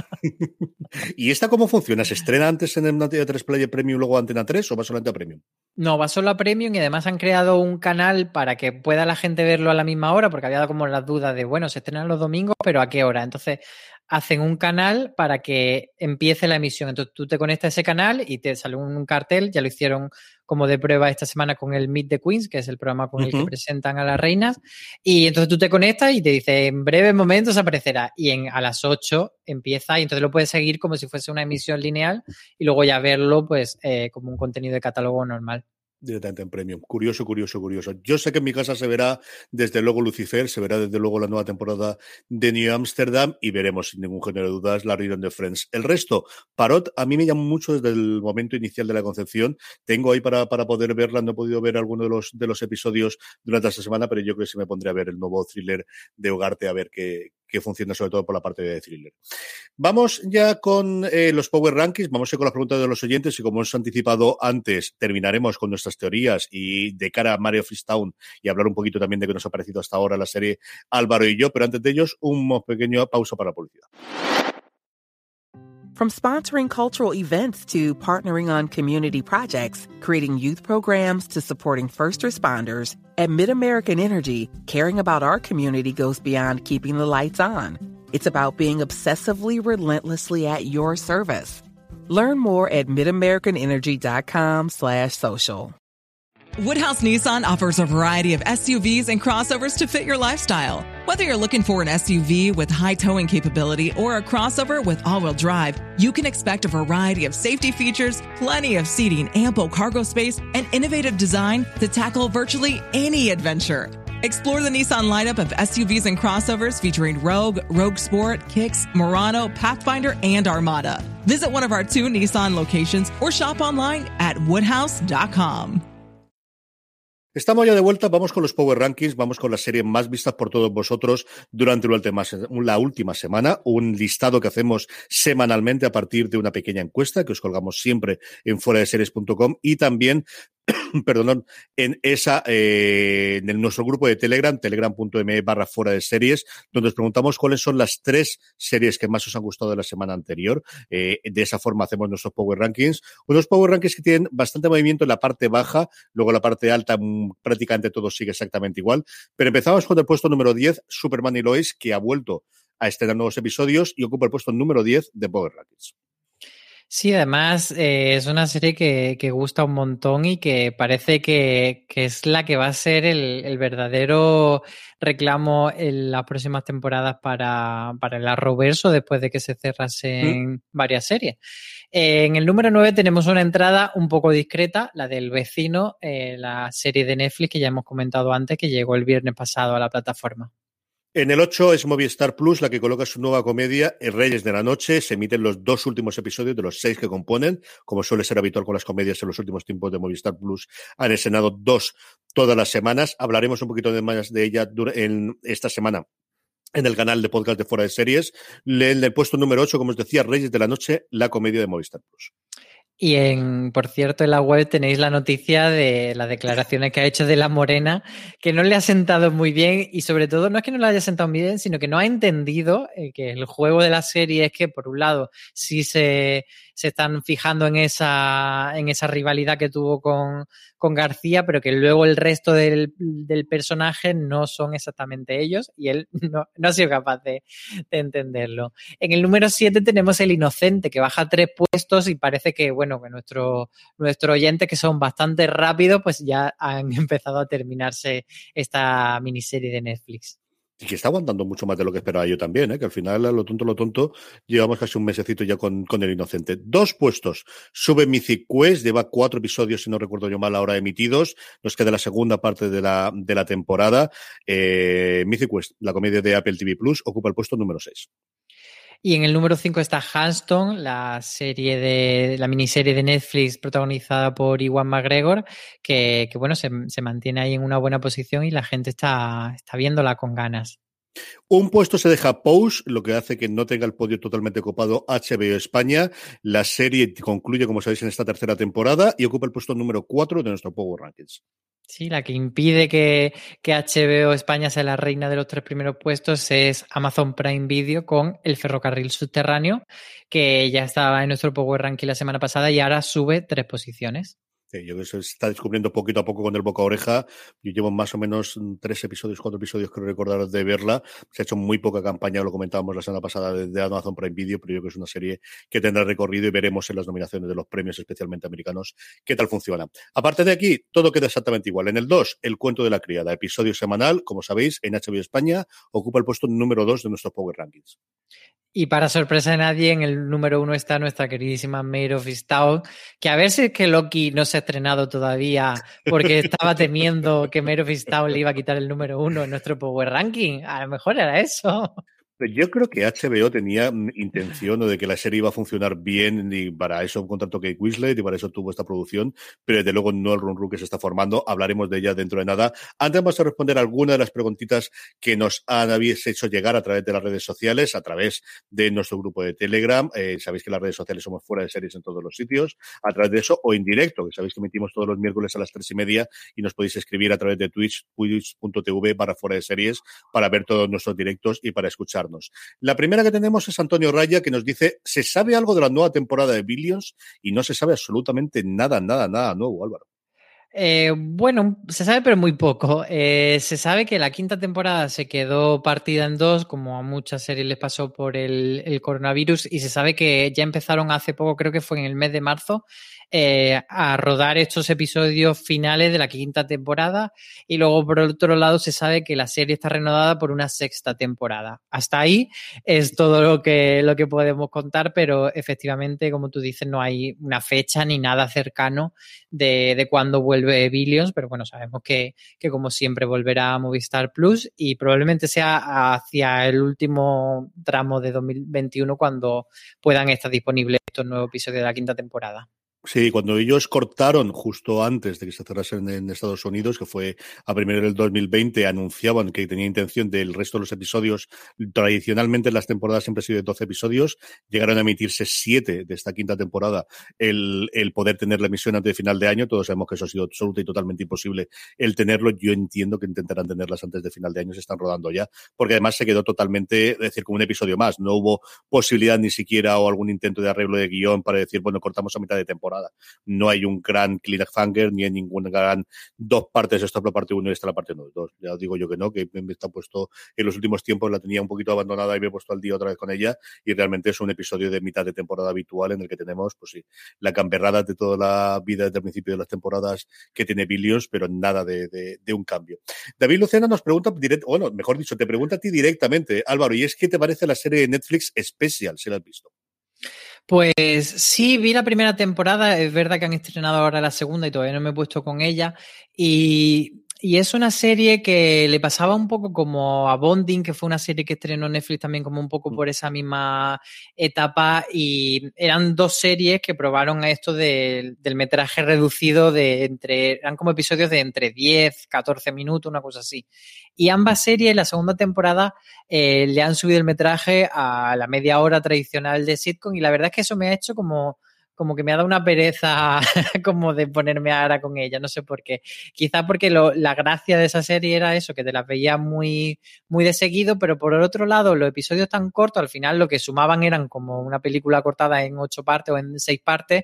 ¿Y esta cómo funciona? ¿Se estrena antes en el Antena 3 Player Premium y luego Antena 3 o va solamente a Premium? No, va solo a Premium y además han creado un canal para que pueda la gente verlo a la misma hora, porque había como las dudas de, bueno, se estrenan los domingos, pero ¿a qué hora? Entonces hacen un canal para que empiece la emisión. Entonces tú te conectas a ese canal y te sale un cartel, ya lo hicieron como de prueba esta semana con el Meet the Queens, que es el programa con el que presentan a las reinas, y entonces tú te conectas y te dice, en breves momentos aparecerá, y a las 8 empieza, y entonces lo puedes seguir como si fuese una emisión lineal y luego ya verlo pues como un contenido de catálogo normal. Directamente en Premium. Curioso. Yo sé que en mi casa se verá desde luego Lucifer, se verá desde luego la nueva temporada de New Amsterdam y veremos sin ningún género de dudas la reunión de Friends. El resto, Parod, a mí me llamó mucho desde el momento inicial de la concepción. Tengo ahí para poder verla, no he podido ver alguno de los episodios durante esta semana, pero yo creo que sí me pondré a ver el nuevo thriller de Ugarte, a ver qué funciona sobre todo por la parte de thriller. Vamos ya con los Power Rankings, vamos a ir con las preguntas de los oyentes y como hemos anticipado antes, terminaremos con nuestras teorías y de cara a Mare of Easttown y hablar un poquito también de qué nos ha parecido hasta ahora la serie Álvaro y yo, pero antes de ellos, una pequeña pausa para la publicidad. From sponsoring cultural events to partnering on community projects, creating youth programs to supporting first responders, at MidAmerican Energy, caring about our community goes beyond keeping the lights on. It's about being obsessively relentlessly at your service. Learn more at midamericanenergy.com/social. Woodhouse Nissan offers a variety of SUVs and crossovers to fit your lifestyle. Whether you're looking for an SUV with high towing capability or a crossover with all-wheel drive, you can expect a variety of safety features, plenty of seating, ample cargo space, and innovative design to tackle virtually any adventure. Explore the Nissan lineup of SUVs and crossovers featuring Rogue, Rogue Sport, Kicks, Murano, Pathfinder, and Armada. Visit one of our 2 Nissan locations or shop online at woodhouse.com. Estamos ya de vuelta, vamos con los Power Rankings, vamos con las series más vistas por todos vosotros durante la última semana, un listado que hacemos semanalmente a partir de una pequeña encuesta que os colgamos siempre en fueradeseries.com y también en nuestro grupo de Telegram, telegram.me/fuera de series, donde os preguntamos cuáles son las 3 series que más os han gustado de la semana anterior. De esa forma hacemos nuestros Power Rankings. Unos Power Rankings que tienen bastante movimiento en la parte baja, luego la parte alta prácticamente todo sigue exactamente igual. Pero empezamos con el puesto número 10, Superman y Lois, que ha vuelto a estrenar nuevos episodios y ocupa el puesto número 10 de Power Rankings. Sí, además es una serie que gusta un montón y que parece que es la que va a ser el verdadero reclamo en las próximas temporadas para el Arrowverso después de que se cerrasen varias series. En el número 9 tenemos una entrada un poco discreta, la del Vecino, la serie de Netflix que ya hemos comentado antes, que llegó el viernes pasado a la plataforma. En el 8 es Movistar Plus, la que coloca su nueva comedia, Reyes de la Noche. Se emiten los 2 últimos episodios de los 6 que componen, como suele ser habitual con las comedias en los últimos tiempos de Movistar Plus. Han estrenado 2 todas las semanas. Hablaremos un poquito más de ella en esta semana en el canal de podcast de Fuera de Series. En el puesto número 8, como os decía, Reyes de la Noche, la comedia de Movistar Plus. Y por cierto, en la web tenéis la noticia de las declaraciones que ha hecho de La Morena, que no le ha sentado muy bien y sobre todo no es que no le haya sentado muy bien, sino que no ha entendido que el juego de la serie es que, por un lado, sí se están fijando en esa rivalidad que tuvo con García, pero que luego el resto del personaje no son exactamente ellos y él no ha sido capaz de entenderlo. En el número 7 tenemos El Inocente, que baja 3 puestos y parece que, bueno, que nuestros oyentes, que son bastante rápidos, pues ya han empezado a terminarse esta miniserie de Netflix. Y que está aguantando mucho más de lo que esperaba yo también, que al final, a lo tonto, llevamos casi un mesecito ya con El Inocente. 2 puestos. Sube Mythic Quest, lleva 4 episodios, si no recuerdo yo mal, ahora emitidos. Nos queda la segunda parte de la temporada. Mythic Quest, la comedia de Apple TV Plus, ocupa el puesto número 6. Y en el número 5 está Huntston, la miniserie de Netflix protagonizada por Ewan McGregor, que bueno, se mantiene ahí en una buena posición y la gente está viéndola con ganas. Un puesto se deja Pose, lo que hace que no tenga el podio totalmente copado HBO España. La serie concluye, como sabéis, en esta tercera temporada y ocupa el puesto número 4 de nuestro Power Rankings. Sí, la que impide que HBO España sea la reina de los 3 primeros puestos es Amazon Prime Video con El Ferrocarril Subterráneo, que ya estaba en nuestro Power Ranking la semana pasada y ahora sube 3 posiciones. Yo creo que se está descubriendo poquito a poco con el boca a oreja. Yo llevo más o menos 4 episodios, creo recordar, de verla. Se ha hecho muy poca campaña, lo comentábamos la semana pasada de Amazon Prime Video, pero yo creo que es una serie que tendrá recorrido y veremos en las nominaciones de los premios, especialmente americanos, qué tal funciona. Aparte de aquí, todo queda exactamente igual. En el 2, El Cuento de la Criada, episodio semanal, como sabéis, en HBO España, ocupa el puesto número 2 de nuestros Power Rankings. Y para sorpresa de nadie, en el número 1 está nuestra queridísima Mare of Easttown, que a ver si es que Loki no se ha estrenado todavía porque estaba temiendo que Mare of Easttown le iba a quitar el número 1 en nuestro Power Ranking. A lo mejor era eso. Yo creo que HBO tenía intención de que la serie iba a funcionar bien y para eso contrató Kate Winslet y para eso tuvo esta producción, pero desde luego no el run que se está formando. Hablaremos de ella dentro de nada. Antes vamos a responder algunas de las preguntitas que nos habéis hecho llegar a través de las redes sociales, a través de nuestro grupo de Telegram. Sabéis que las redes sociales somos Fuera de Series en todos los sitios, a través de eso o en directo, que sabéis que emitimos todos los miércoles a las 3:30 y nos podéis escribir a través de twitch.tv/Fuera de Series para ver todos nuestros directos y para escucharnos. comentarnos. La primera que tenemos es Antonio Raya, que nos dice, ¿se sabe algo de la nueva temporada de Billions? Y no se sabe absolutamente nada nuevo, Álvaro. Bueno, se sabe pero muy poco. Se sabe que la quinta temporada se quedó partida en dos, como a muchas series les pasó por el coronavirus, y se sabe que ya empezaron hace poco, creo que fue en el mes de marzo, a rodar estos episodios finales de la quinta temporada, y luego por otro lado se sabe que la serie está renovada por una sexta temporada. Hasta ahí es todo lo que podemos contar, pero efectivamente, como tú dices, no hay una fecha ni nada cercano de cuándo vuelve Billions, pero bueno, sabemos que como siempre volverá a Movistar Plus y probablemente sea hacia el último tramo de 2021 cuando puedan estar disponibles estos nuevos episodios de la quinta temporada. Sí, cuando ellos cortaron justo antes de que se cerrasen en Estados Unidos, que fue a primero del 2020, anunciaban que tenía intención del resto de los episodios. Tradicionalmente las temporadas siempre han sido de 12 episodios, llegaron a emitirse 7 de esta quinta temporada. El poder tener la emisión antes de final de año, todos sabemos que eso ha sido absoluto y totalmente imposible el tenerlo. Yo entiendo que intentarán tenerlas antes de final de año, se están rodando ya, porque además se quedó totalmente, es decir, como un episodio más. No hubo posibilidad ni siquiera o algún intento de arreglo de guión para decir, bueno, cortamos a mitad de temporada. No hay un gran cliffhanger ni hay ninguna gran dos partes, esta es la parte 1 y esta es la parte 2. Ya os digo yo que no, que me está puesto en los últimos tiempos, la tenía un poquito abandonada y me he puesto al día otra vez con ella, y realmente es un episodio de mitad de temporada habitual en el que tenemos, pues sí, la gamberrada de toda la vida desde el principio de las temporadas que tiene Billions, pero nada de un cambio. David Lucena nos pregunta, bueno, mejor dicho, te pregunta a ti directamente, Álvaro, y es ¿qué te parece la serie de Netflix Special, si la has visto? Pues sí, vi la primera temporada, es verdad que han estrenado ahora la segunda y todavía no me he puesto con ella, y es una serie que le pasaba un poco como a Bonding, que fue una serie que estrenó Netflix también como un poco por esa misma etapa, y eran dos series que probaron esto del metraje reducido eran como episodios de entre 10, 14 minutos, una cosa así. Y ambas series, la segunda temporada, le han subido el metraje a la media hora tradicional de sitcom, y la verdad es que eso me ha hecho como que me ha dado una pereza como de ponerme ahora con ella, no sé por qué. Quizás porque la gracia de esa serie era eso, que te las veía muy, muy de seguido, pero por el otro lado, los episodios tan cortos, al final lo que sumaban eran como una película cortada en 8 partes o en 6 partes,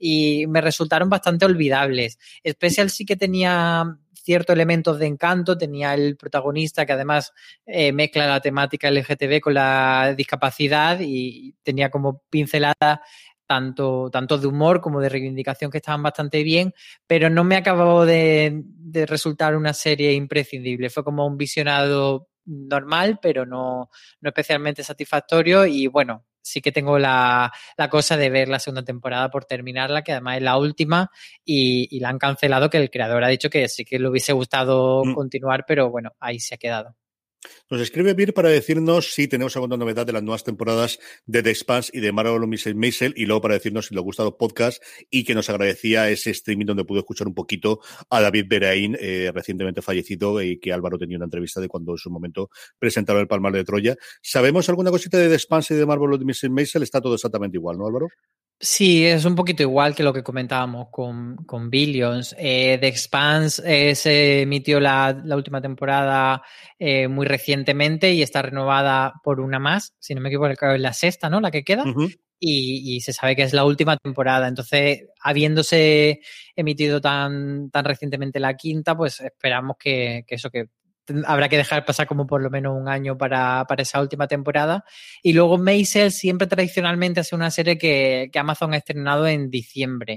y me resultaron bastante olvidables. Special sí que tenía ciertos elementos de encanto, tenía el protagonista que además mezcla la temática LGTB con la discapacidad y tenía como pinceladas tanto de humor como de reivindicación que estaban bastante bien, pero no me acabó de resultar una serie imprescindible. Fue como un visionado normal, pero no especialmente satisfactorio, y bueno, sí que tengo la cosa de ver la segunda temporada por terminarla, que además es la última, y la han cancelado, que el creador ha dicho que sí que le hubiese gustado continuar, pero bueno, ahí se ha quedado. Nos escribe Vir para decirnos si tenemos alguna novedad de las nuevas temporadas de The Expanse y de Marvel Mrs. Maisel, y luego para decirnos si le gustan los podcasts y que nos agradecía ese streaming donde pudo escuchar un poquito a David Beraín, recientemente fallecido, y que Álvaro tenía una entrevista de cuando en su momento presentaron el Palmar de Troya. ¿Sabemos alguna cosita de The Expanse y de Marvel Mrs. Maisel? Está todo exactamente igual, ¿no, Álvaro? Sí, es un poquito igual que lo que comentábamos con Billions. The Expanse se emitió la última temporada muy recientemente y está renovada por una más, si no me equivoco, es la sexta, ¿no? La que queda. Uh-huh. Y se sabe que es la última temporada. Entonces, habiéndose emitido tan recientemente la quinta, pues esperamos que eso, que habrá que dejar pasar como por lo menos un año para esa última temporada. Y luego Maisel siempre tradicionalmente ha sido una serie que Amazon ha estrenado en diciembre.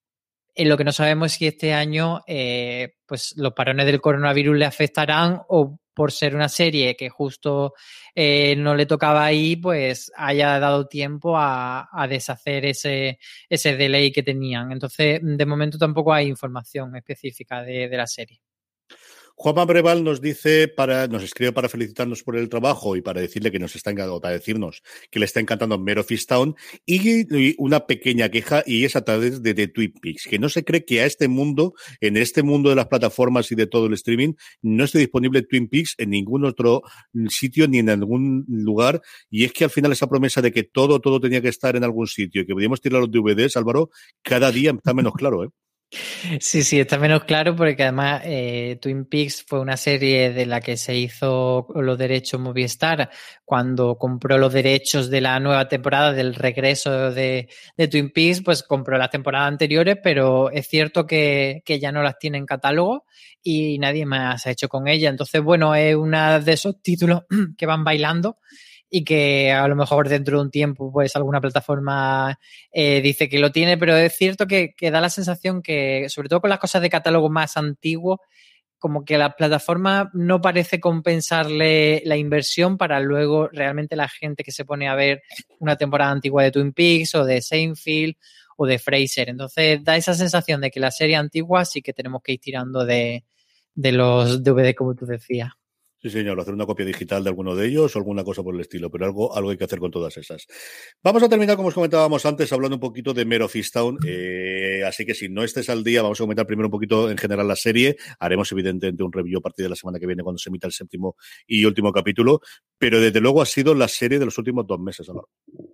Lo que no sabemos es si este año pues los parones del coronavirus le afectarán, o por ser una serie que justo no le tocaba ahí, pues haya dado tiempo a deshacer ese delay que tenían. Entonces, de momento tampoco hay información específica de la serie. Juanma Breval nos escribe para felicitarnos por el trabajo y para decirle que para decirnos que le está encantando Mare of Easttown, y una pequeña queja, y es a través de Twin Peaks, que no se cree que en este mundo de las plataformas y de todo el streaming, no esté disponible Twin Peaks en ningún otro sitio ni en algún lugar, y es que al final esa promesa de que todo tenía que estar en algún sitio y que podíamos tirar los DVDs, Álvaro, cada día está menos claro, ¿eh? Sí, está menos claro porque además Twin Peaks fue una serie de la que se hizo los derechos Movistar cuando compró los derechos de la nueva temporada, del regreso de Twin Peaks, pues compró las temporadas anteriores, pero es cierto que ya no las tiene en catálogo y nadie más ha hecho con ella. Entonces, bueno, es uno de esos títulos que van bailando y que a lo mejor dentro de un tiempo pues alguna plataforma dice que lo tiene, pero es cierto que da la sensación que, sobre todo con las cosas de catálogo más antiguo, como que la plataforma no parece compensarle la inversión para luego realmente la gente que se pone a ver una temporada antigua de Twin Peaks o de Seinfeld o de Frasier. Entonces da esa sensación de que la serie antigua sí que tenemos que ir tirando de los DVD, como tú decías. Sí, señor, hacer una copia digital de alguno de ellos o alguna cosa por el estilo, pero algo hay que hacer con todas esas. Vamos a terminar, como os comentábamos antes, hablando un poquito de Mare of Easttown, así que si no estés al día, vamos a comentar primero un poquito en general la serie, haremos evidentemente un review a partir de la semana que viene cuando se emita el 7º y último capítulo, pero desde luego ha sido la serie de los últimos 2 meses, Álvaro.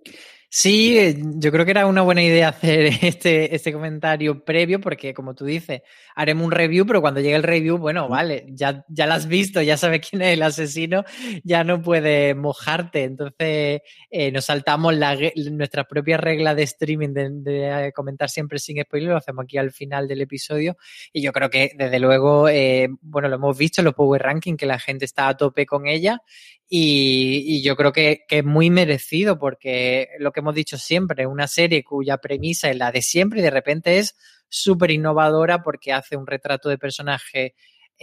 Sí, yo creo que era una buena idea hacer este comentario previo porque, como tú dices, haremos un review, pero cuando llegue el review, bueno, vale, ya lo has visto, ya sabes quién es el asesino, ya no puedes mojarte. Entonces, nos saltamos nuestra propia regla de streaming de comentar siempre sin spoiler, lo hacemos aquí al final del episodio. Y yo creo que, desde luego, bueno, lo hemos visto en los Power Ranking, que la gente está a tope con ella. Y yo creo que es muy merecido porque lo que hemos dicho siempre, una serie cuya premisa es la de siempre y de repente es súper innovadora porque hace un retrato de personaje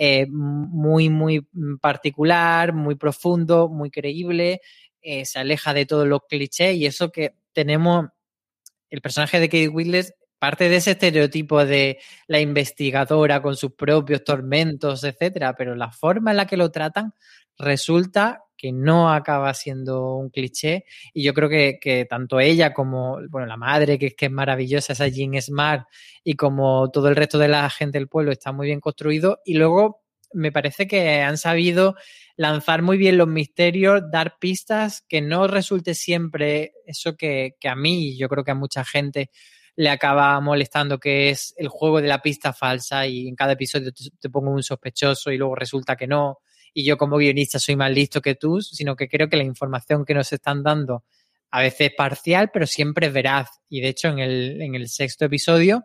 muy, muy particular, muy profundo, muy creíble, se aleja de todos los clichés y eso que tenemos, el personaje de Kate Winslet parte de ese estereotipo de la investigadora con sus propios tormentos, etcétera, pero la forma en la que lo tratan resulta que no acaba siendo un cliché y yo creo que tanto ella como, bueno, la madre, que es maravillosa, esa Jean Smart, y como todo el resto de la gente del pueblo está muy bien construido y luego me parece que han sabido lanzar muy bien los misterios, dar pistas, que no resulte siempre eso que a mí y yo creo que a mucha gente le acaba molestando, que es el juego de la pista falsa y en cada episodio te pongo un sospechoso y luego resulta que no, y yo como guionista soy más listo que tú, sino que creo que la información que nos están dando a veces es parcial, pero siempre es veraz. Y de hecho en el 6º episodio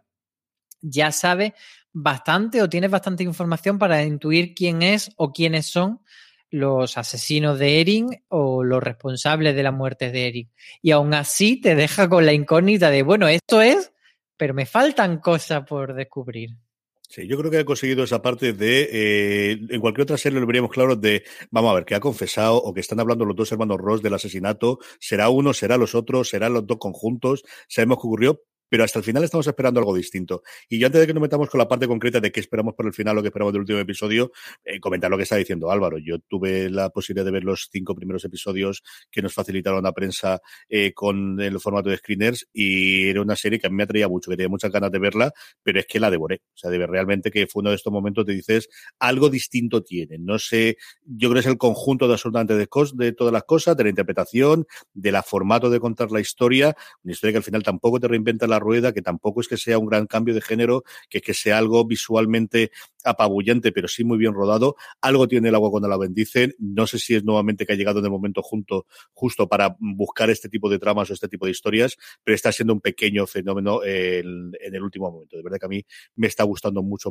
ya sabe bastante o tienes bastante información para intuir quién es o quiénes son los asesinos de Erin o los responsables de la muerte de Erin. Y aún así te deja con la incógnita de, bueno, esto es, pero me faltan cosas por descubrir. Sí, yo creo que ha conseguido esa parte de, en cualquier otra serie lo veríamos claro de, vamos a ver, que ha confesado o que están hablando los dos hermanos Ross del asesinato, será uno, será los otros, serán los dos conjuntos, sabemos que ocurrió, pero hasta el final estamos esperando algo distinto. Y yo antes de que nos metamos con la parte concreta de qué esperamos por el final o qué esperamos del último episodio, comentar lo que está diciendo Álvaro. Yo tuve la posibilidad de ver los 5 primeros episodios que nos facilitaron la prensa con el formato de screeners y era una serie que a mí me atraía mucho, que tenía muchas ganas de verla, pero es que la devoré. O sea, realmente que fue uno de estos momentos que dices, algo distinto tiene. No sé, yo creo que es el conjunto de absolutamente de todas las cosas, de la interpretación, de la formato de contar la historia, una historia que al final tampoco te reinventa la rueda, que tampoco es que sea un gran cambio de género, que sea algo visualmente apabullante, pero sí muy bien rodado. Algo tiene el agua cuando la bendicen. No sé si es nuevamente que ha llegado en el momento justo para buscar este tipo de tramas o este tipo de historias, pero está siendo un pequeño fenómeno en el último momento. De verdad que a mí me está gustando mucho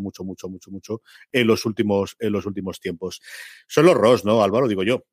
en los últimos tiempos. Son los Ross, ¿no, Álvaro? Digo yo.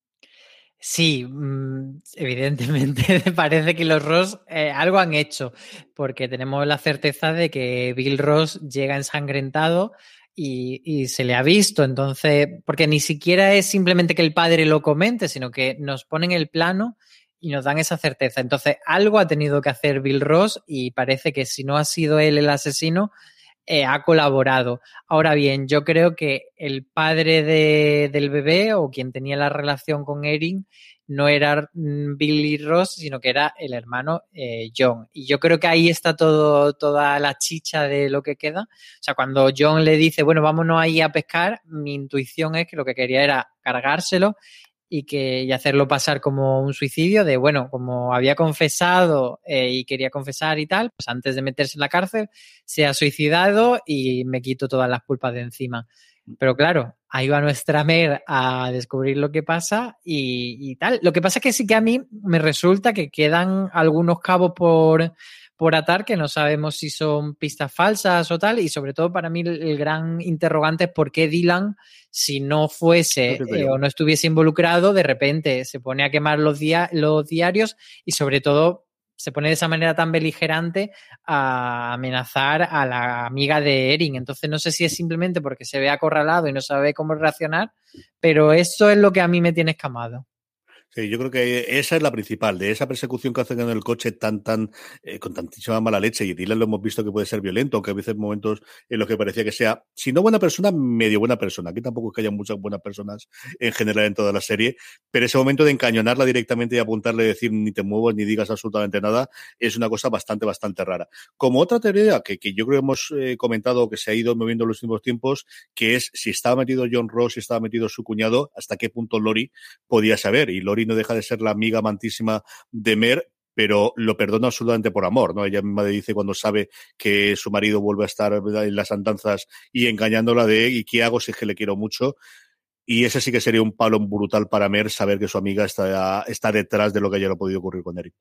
Sí, evidentemente me parece que los Ross algo han hecho, porque tenemos la certeza de que Bill Ross llega ensangrentado y se le ha visto, entonces, porque ni siquiera es simplemente que el padre lo comente, sino que nos ponen el plano y nos dan esa certeza. Entonces, algo ha tenido que hacer Bill Ross y parece que si no ha sido él el asesino, ha colaborado. Ahora bien, yo creo que el padre del bebé o quien tenía la relación con Erin no era Billy Ross, sino que era el hermano John. Y yo creo que ahí está toda la chicha de lo que queda. O sea, cuando John le dice, bueno, vámonos ahí a pescar, mi intuición es que lo que quería era cargárselo y hacerlo pasar como un suicidio de, bueno, como había confesado y quería confesar y tal, pues antes de meterse en la cárcel se ha suicidado y me quito todas las culpas de encima. Pero claro, ahí va nuestra Mer a descubrir lo que pasa y tal. Lo que pasa es que sí que a mí me resulta que quedan algunos cabos por atar que no sabemos si son pistas falsas o tal, y sobre todo para mí el gran interrogante es por qué Dylan, si no fuese o no estuviese involucrado, de repente se pone a quemar los diarios y sobre todo se pone de esa manera tan beligerante a amenazar a la amiga de Erin. Entonces no sé si es simplemente porque se ve acorralado y no sabe cómo reaccionar, pero eso es lo que a mí me tiene escamado. Sí, yo creo que esa es la principal, de esa persecución que hacen en el coche con tantísima mala leche, y Dylan lo hemos visto que puede ser violento, aunque a veces momentos en los que parecía que sea, si no buena persona, medio buena persona. Aquí tampoco es que haya muchas buenas personas en general en toda la serie, pero ese momento de encañonarla directamente y apuntarle y decir ni te muevas ni digas absolutamente nada, es una cosa bastante rara. Como otra teoría que yo creo que hemos comentado, que se ha ido moviendo en los últimos tiempos, que es si estaba metido John Ross, si estaba metido su cuñado, hasta qué punto Lori podía saber, y Lori no deja de ser la amiga amantísima de Mer, pero lo perdona absolutamente por amor, ¿no? Ella misma le dice cuando sabe que su marido vuelve a estar en las andanzas y engañándola de ¿y qué hago si es que le quiero mucho? Y ese sí que sería un palo brutal para Mer, saber que su amiga está detrás de lo que haya podido ocurrir con Eric.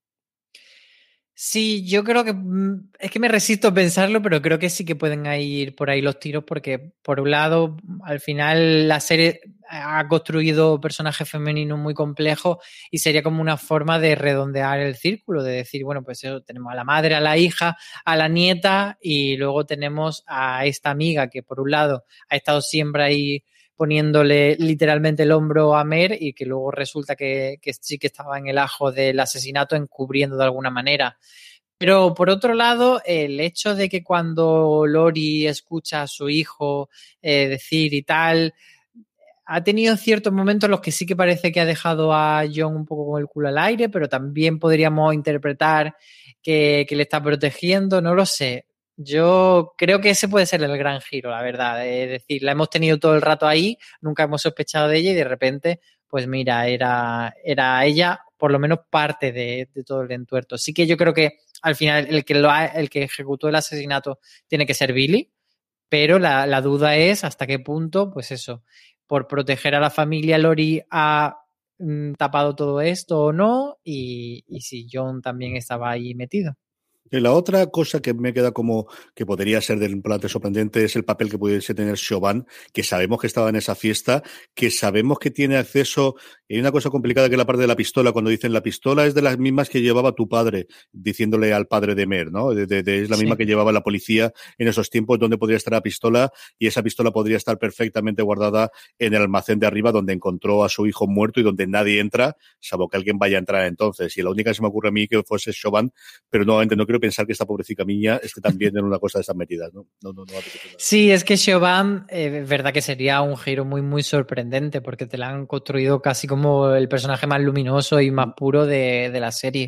Sí, yo creo que es que me resisto a pensarlo, pero creo que sí que pueden ir por ahí los tiros, porque por un lado, al final la serie ha construido personajes femeninos muy complejos y sería como una forma de redondear el círculo, de decir, bueno, pues eso, tenemos a la madre, a la hija, a la nieta y luego tenemos a esta amiga que por un lado ha estado siempre ahí poniéndole literalmente el hombro a Mer y que luego resulta que sí que estaba en el ajo del asesinato encubriendo de alguna manera. Pero por otro lado, el hecho de que cuando Lori escucha a su hijo decir y tal, ha tenido ciertos momentos en los que sí que parece que ha dejado a John un poco con el culo al aire, pero también podríamos interpretar que le está protegiendo, no lo sé. Yo creo que ese puede ser el gran giro, la verdad. Es decir, la hemos tenido todo el rato ahí, nunca hemos sospechado de ella y de repente, pues mira, era ella por lo menos parte de todo el entuerto. Sí que yo creo que al final el que ejecutó el asesinato tiene que ser Billy, pero la duda es hasta qué punto, pues eso, por proteger a la familia Lori ha tapado todo esto o no, y si John también estaba ahí metido. Y la otra cosa que me queda como que podría ser del plante sorprendente es el papel que pudiese tener Siobhan, que sabemos que estaba en esa fiesta, que sabemos que tiene acceso. Y hay una cosa complicada que es la parte de la pistola, cuando dicen la pistola es de las mismas que llevaba tu padre, diciéndole al padre de Mer, ¿no? Es la misma que llevaba la policía en esos tiempos, donde podría estar la pistola, y esa pistola podría estar perfectamente guardada en el almacén de arriba, donde encontró a su hijo muerto y donde nadie entra, salvo que alguien vaya a entrar entonces. Y la única que se me ocurre a mí que fuese Siobhan, pero nuevamente no quiero pensar que esta pobrecita niña esté también en una cosa de estas metidas, ¿no? No sí, es que Siobhan, es verdad que sería un giro muy sorprendente, porque te la han construido casi como el personaje más luminoso y más puro de la serie.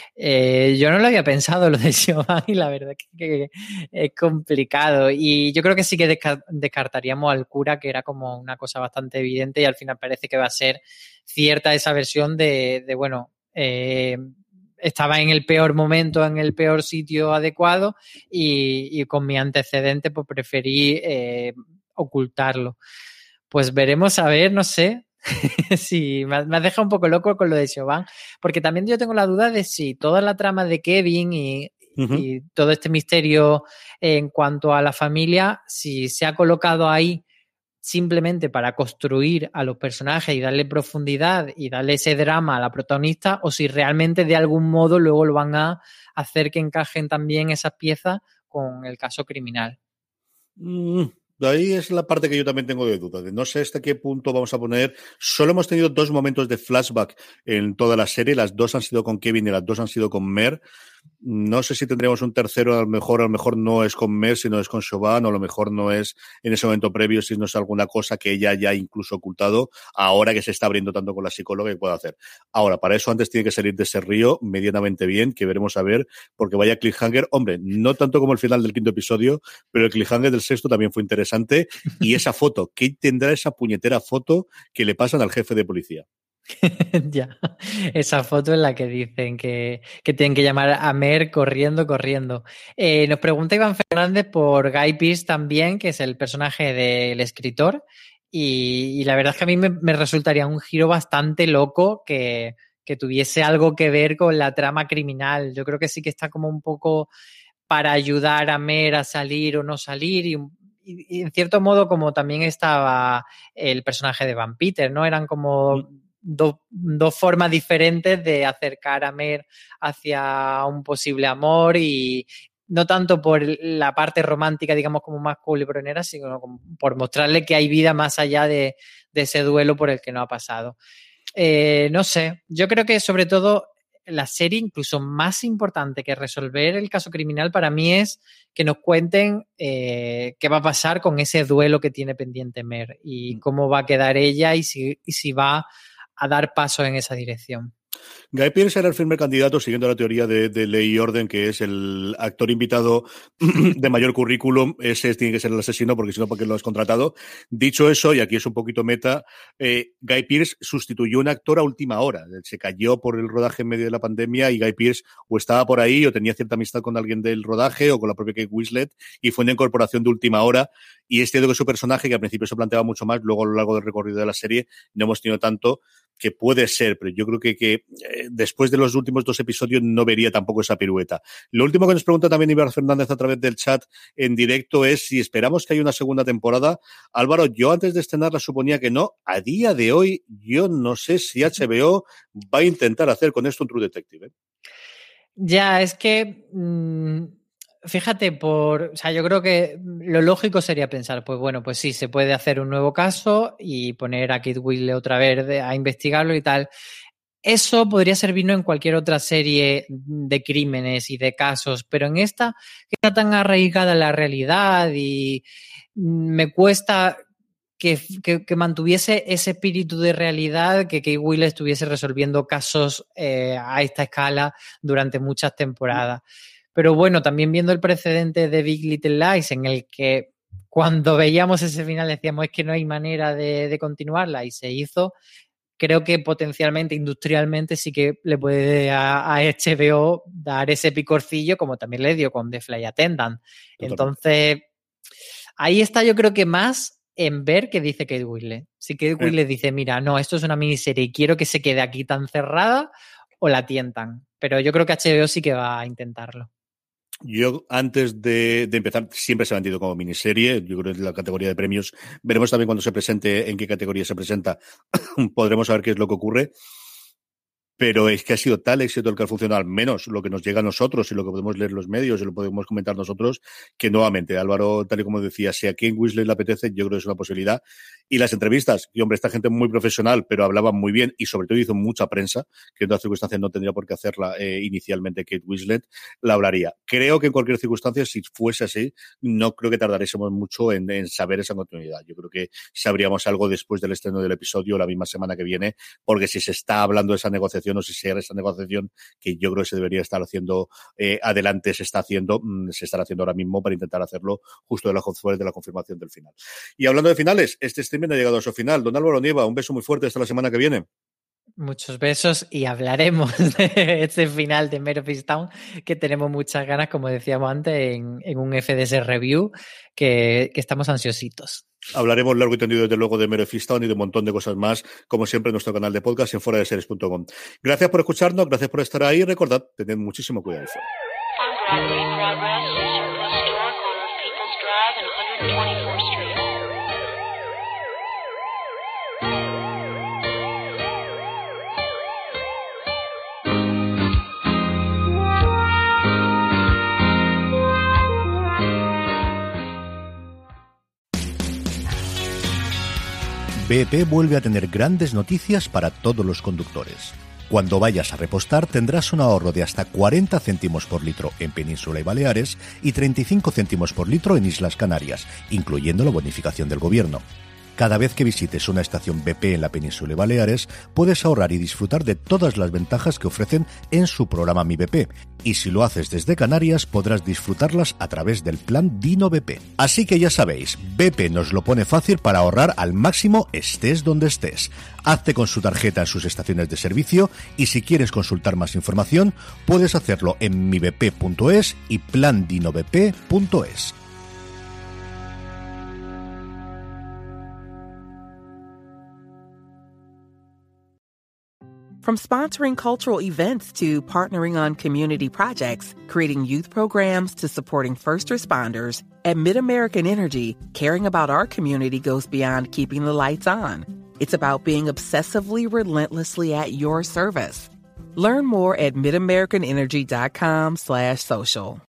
Yo no lo había pensado lo de Siobhan y la verdad que es complicado. Y yo creo que sí que descartaríamos al cura, que era como una cosa bastante evidente, y al final parece que va a ser cierta esa versión de bueno, estaba en el peor momento, en el peor sitio adecuado y con mi antecedente pues preferí ocultarlo. Pues veremos a ver, no sé. Sí, me has dejado un poco loco con lo de Siobhan, porque también yo tengo la duda de si toda la trama de Kevin y todo este misterio en cuanto a la familia, si se ha colocado ahí simplemente para construir a los personajes y darle profundidad y darle ese drama a la protagonista, o si realmente de algún modo luego lo van a hacer que encajen también esas piezas con el caso criminal. Ahí es la parte que yo también tengo de duda. No sé hasta qué punto vamos a poner. Solo hemos tenido 2 momentos de flashback en toda la serie. Las 2 han sido con Kevin y las 2 han sido con Mer. No sé si tendríamos un tercero, a lo mejor no es con Mer, sino es con Siobhan, o a lo mejor no es en ese momento previo, si no es alguna cosa que ella ya incluso ocultado, ahora que se está abriendo tanto con la psicóloga, que puede hacer. Ahora, para eso antes tiene que salir de ese río medianamente bien, que veremos a ver, porque vaya cliffhanger, hombre, no tanto como el final del 5º episodio, pero el cliffhanger del 6º también fue interesante, y esa foto, ¿qué tendrá esa puñetera foto que le pasan al jefe de policía? Ya, esa foto en la que dicen que tienen que llamar a Mer corriendo. Nos pregunta Iván Fernández por Guy Pearce también, que es el personaje del escritor, y la verdad es que a mí me resultaría un giro bastante loco que tuviese algo que ver con la trama criminal. Yo creo que sí que está como un poco para ayudar a Mer a salir o no salir, y en cierto modo como también estaba el personaje de Van Peter, ¿no? Eran como dos formas diferentes de acercar a Mer hacia un posible amor, y no tanto por la parte romántica, digamos, como más culebronera, sino como por mostrarle que hay vida más allá de ese duelo por el que no ha pasado. No sé, yo creo que sobre todo la serie, incluso más importante que resolver el caso criminal para mí, es que nos cuenten qué va a pasar con ese duelo que tiene pendiente Mer y cómo va a quedar ella y si va a dar paso en esa dirección. Guy Pearce era el firme candidato, siguiendo la teoría de Ley y Orden, que es el actor invitado de mayor currículum. Ese tiene que ser el asesino, porque si no, ¿por qué lo has contratado? Dicho eso, y aquí es un poquito meta, Guy Pearce sustituyó a un actor a última hora. Se cayó por el rodaje en medio de la pandemia y Guy Pearce o estaba por ahí o tenía cierta amistad con alguien del rodaje o con la propia Kate Winslet, y fue una incorporación de última hora. Y es cierto que su personaje, que al principio se planteaba mucho más, luego a lo largo del recorrido de la serie no hemos tenido tanto, que puede ser, pero yo creo que después de los últimos 2 episodios no vería tampoco esa pirueta. Lo último que nos pregunta también Iván Fernández a través del chat en directo es si esperamos que haya una segunda temporada. Álvaro, yo antes de estrenarla suponía que no. A día de hoy yo no sé si HBO va a intentar hacer con esto un True Detective, ¿eh? Ya, es que fíjate, yo creo que lo lógico sería pensar, pues bueno, pues sí, se puede hacer un nuevo caso y poner a Kate Winslet otra vez a investigarlo y tal. Eso podría servirnos en cualquier otra serie de crímenes y de casos, pero en esta, que está tan arraigada en la realidad, y me cuesta que mantuviese ese espíritu de realidad, que Kate Winslet estuviese resolviendo casos a esta escala durante muchas temporadas. Pero bueno, también viendo el precedente de Big Little Lies, en el que cuando veíamos ese final decíamos es que no hay manera de continuarla, y se hizo, creo que potencialmente, industrialmente, sí que le puede a HBO dar ese picorcillo, como también le dio con The Flight Attendant. Entonces, ahí está, yo creo que más en ver qué dice Kate Winslet. Si Kate Winslet dice, mira, no, esto es una miniserie y quiero que se quede aquí tan cerrada, o la tientan. Pero yo creo que HBO sí que va a intentarlo. Yo, antes de empezar, siempre se ha vendido como miniserie. Yo creo que en la categoría de premios veremos también cuando se presente, en qué categoría se presenta, podremos saber qué es lo que ocurre. Pero es que ha sido tal éxito el que ha funcionado, al menos lo que nos llega a nosotros y lo que podemos leer en los medios y lo podemos comentar nosotros, que nuevamente, Álvaro, tal y como decía, si a Kate Winslet le apetece, yo creo que es una posibilidad. Y las entrevistas, y hombre, esta gente muy profesional, pero hablaba muy bien y sobre todo hizo mucha prensa, que en otras circunstancias no tendría por qué hacerla inicialmente Kate Winslet, la hablaría. Creo que en cualquier circunstancia, si fuese así, no creo que tardáramos mucho en saber esa continuidad. Yo creo que sabríamos algo después del estreno del episodio, la misma semana que viene, porque si se está hablando de esa negociación, o si se haga esa negociación, que yo creo que se debería estar haciendo adelante, se estará haciendo ahora mismo para intentar hacerlo justo después de la confirmación del final. Y hablando de finales, este streaming ha llegado a su final. Don Álvaro Nieva, un beso muy fuerte hasta la semana que viene. Muchos besos, y hablaremos de este final de Mare of Easttown, que tenemos muchas ganas, como decíamos antes, en un FDS Review, que estamos ansiositos. Hablaremos largo y tendido, desde luego, de Mare of Easttown y de un montón de cosas más, como siempre, en nuestro canal de podcast en fueradeseries.com. Gracias por escucharnos, gracias por estar ahí. Recordad, tened muchísimo cuidado. BP vuelve a tener grandes noticias para todos los conductores. Cuando vayas a repostar tendrás un ahorro de hasta 40 céntimos por litro en Península y Baleares y 35 céntimos por litro en Islas Canarias, incluyendo la bonificación del gobierno. Cada vez que visites una estación BP en la península y Baleares, puedes ahorrar y disfrutar de todas las ventajas que ofrecen en su programa Mi BP. Y si lo haces desde Canarias, podrás disfrutarlas a través del plan Dino BP. Así que ya sabéis, BP nos lo pone fácil para ahorrar al máximo estés donde estés. Hazte con su tarjeta en sus estaciones de servicio y si quieres consultar más información, puedes hacerlo en mibp.es y plandinobp.es. From sponsoring cultural events to partnering on community projects, creating youth programs to supporting first responders, at MidAmerican Energy, caring about our community goes beyond keeping the lights on. It's about being obsessively relentlessly at your service. Learn more at midamericanenergy.com/social.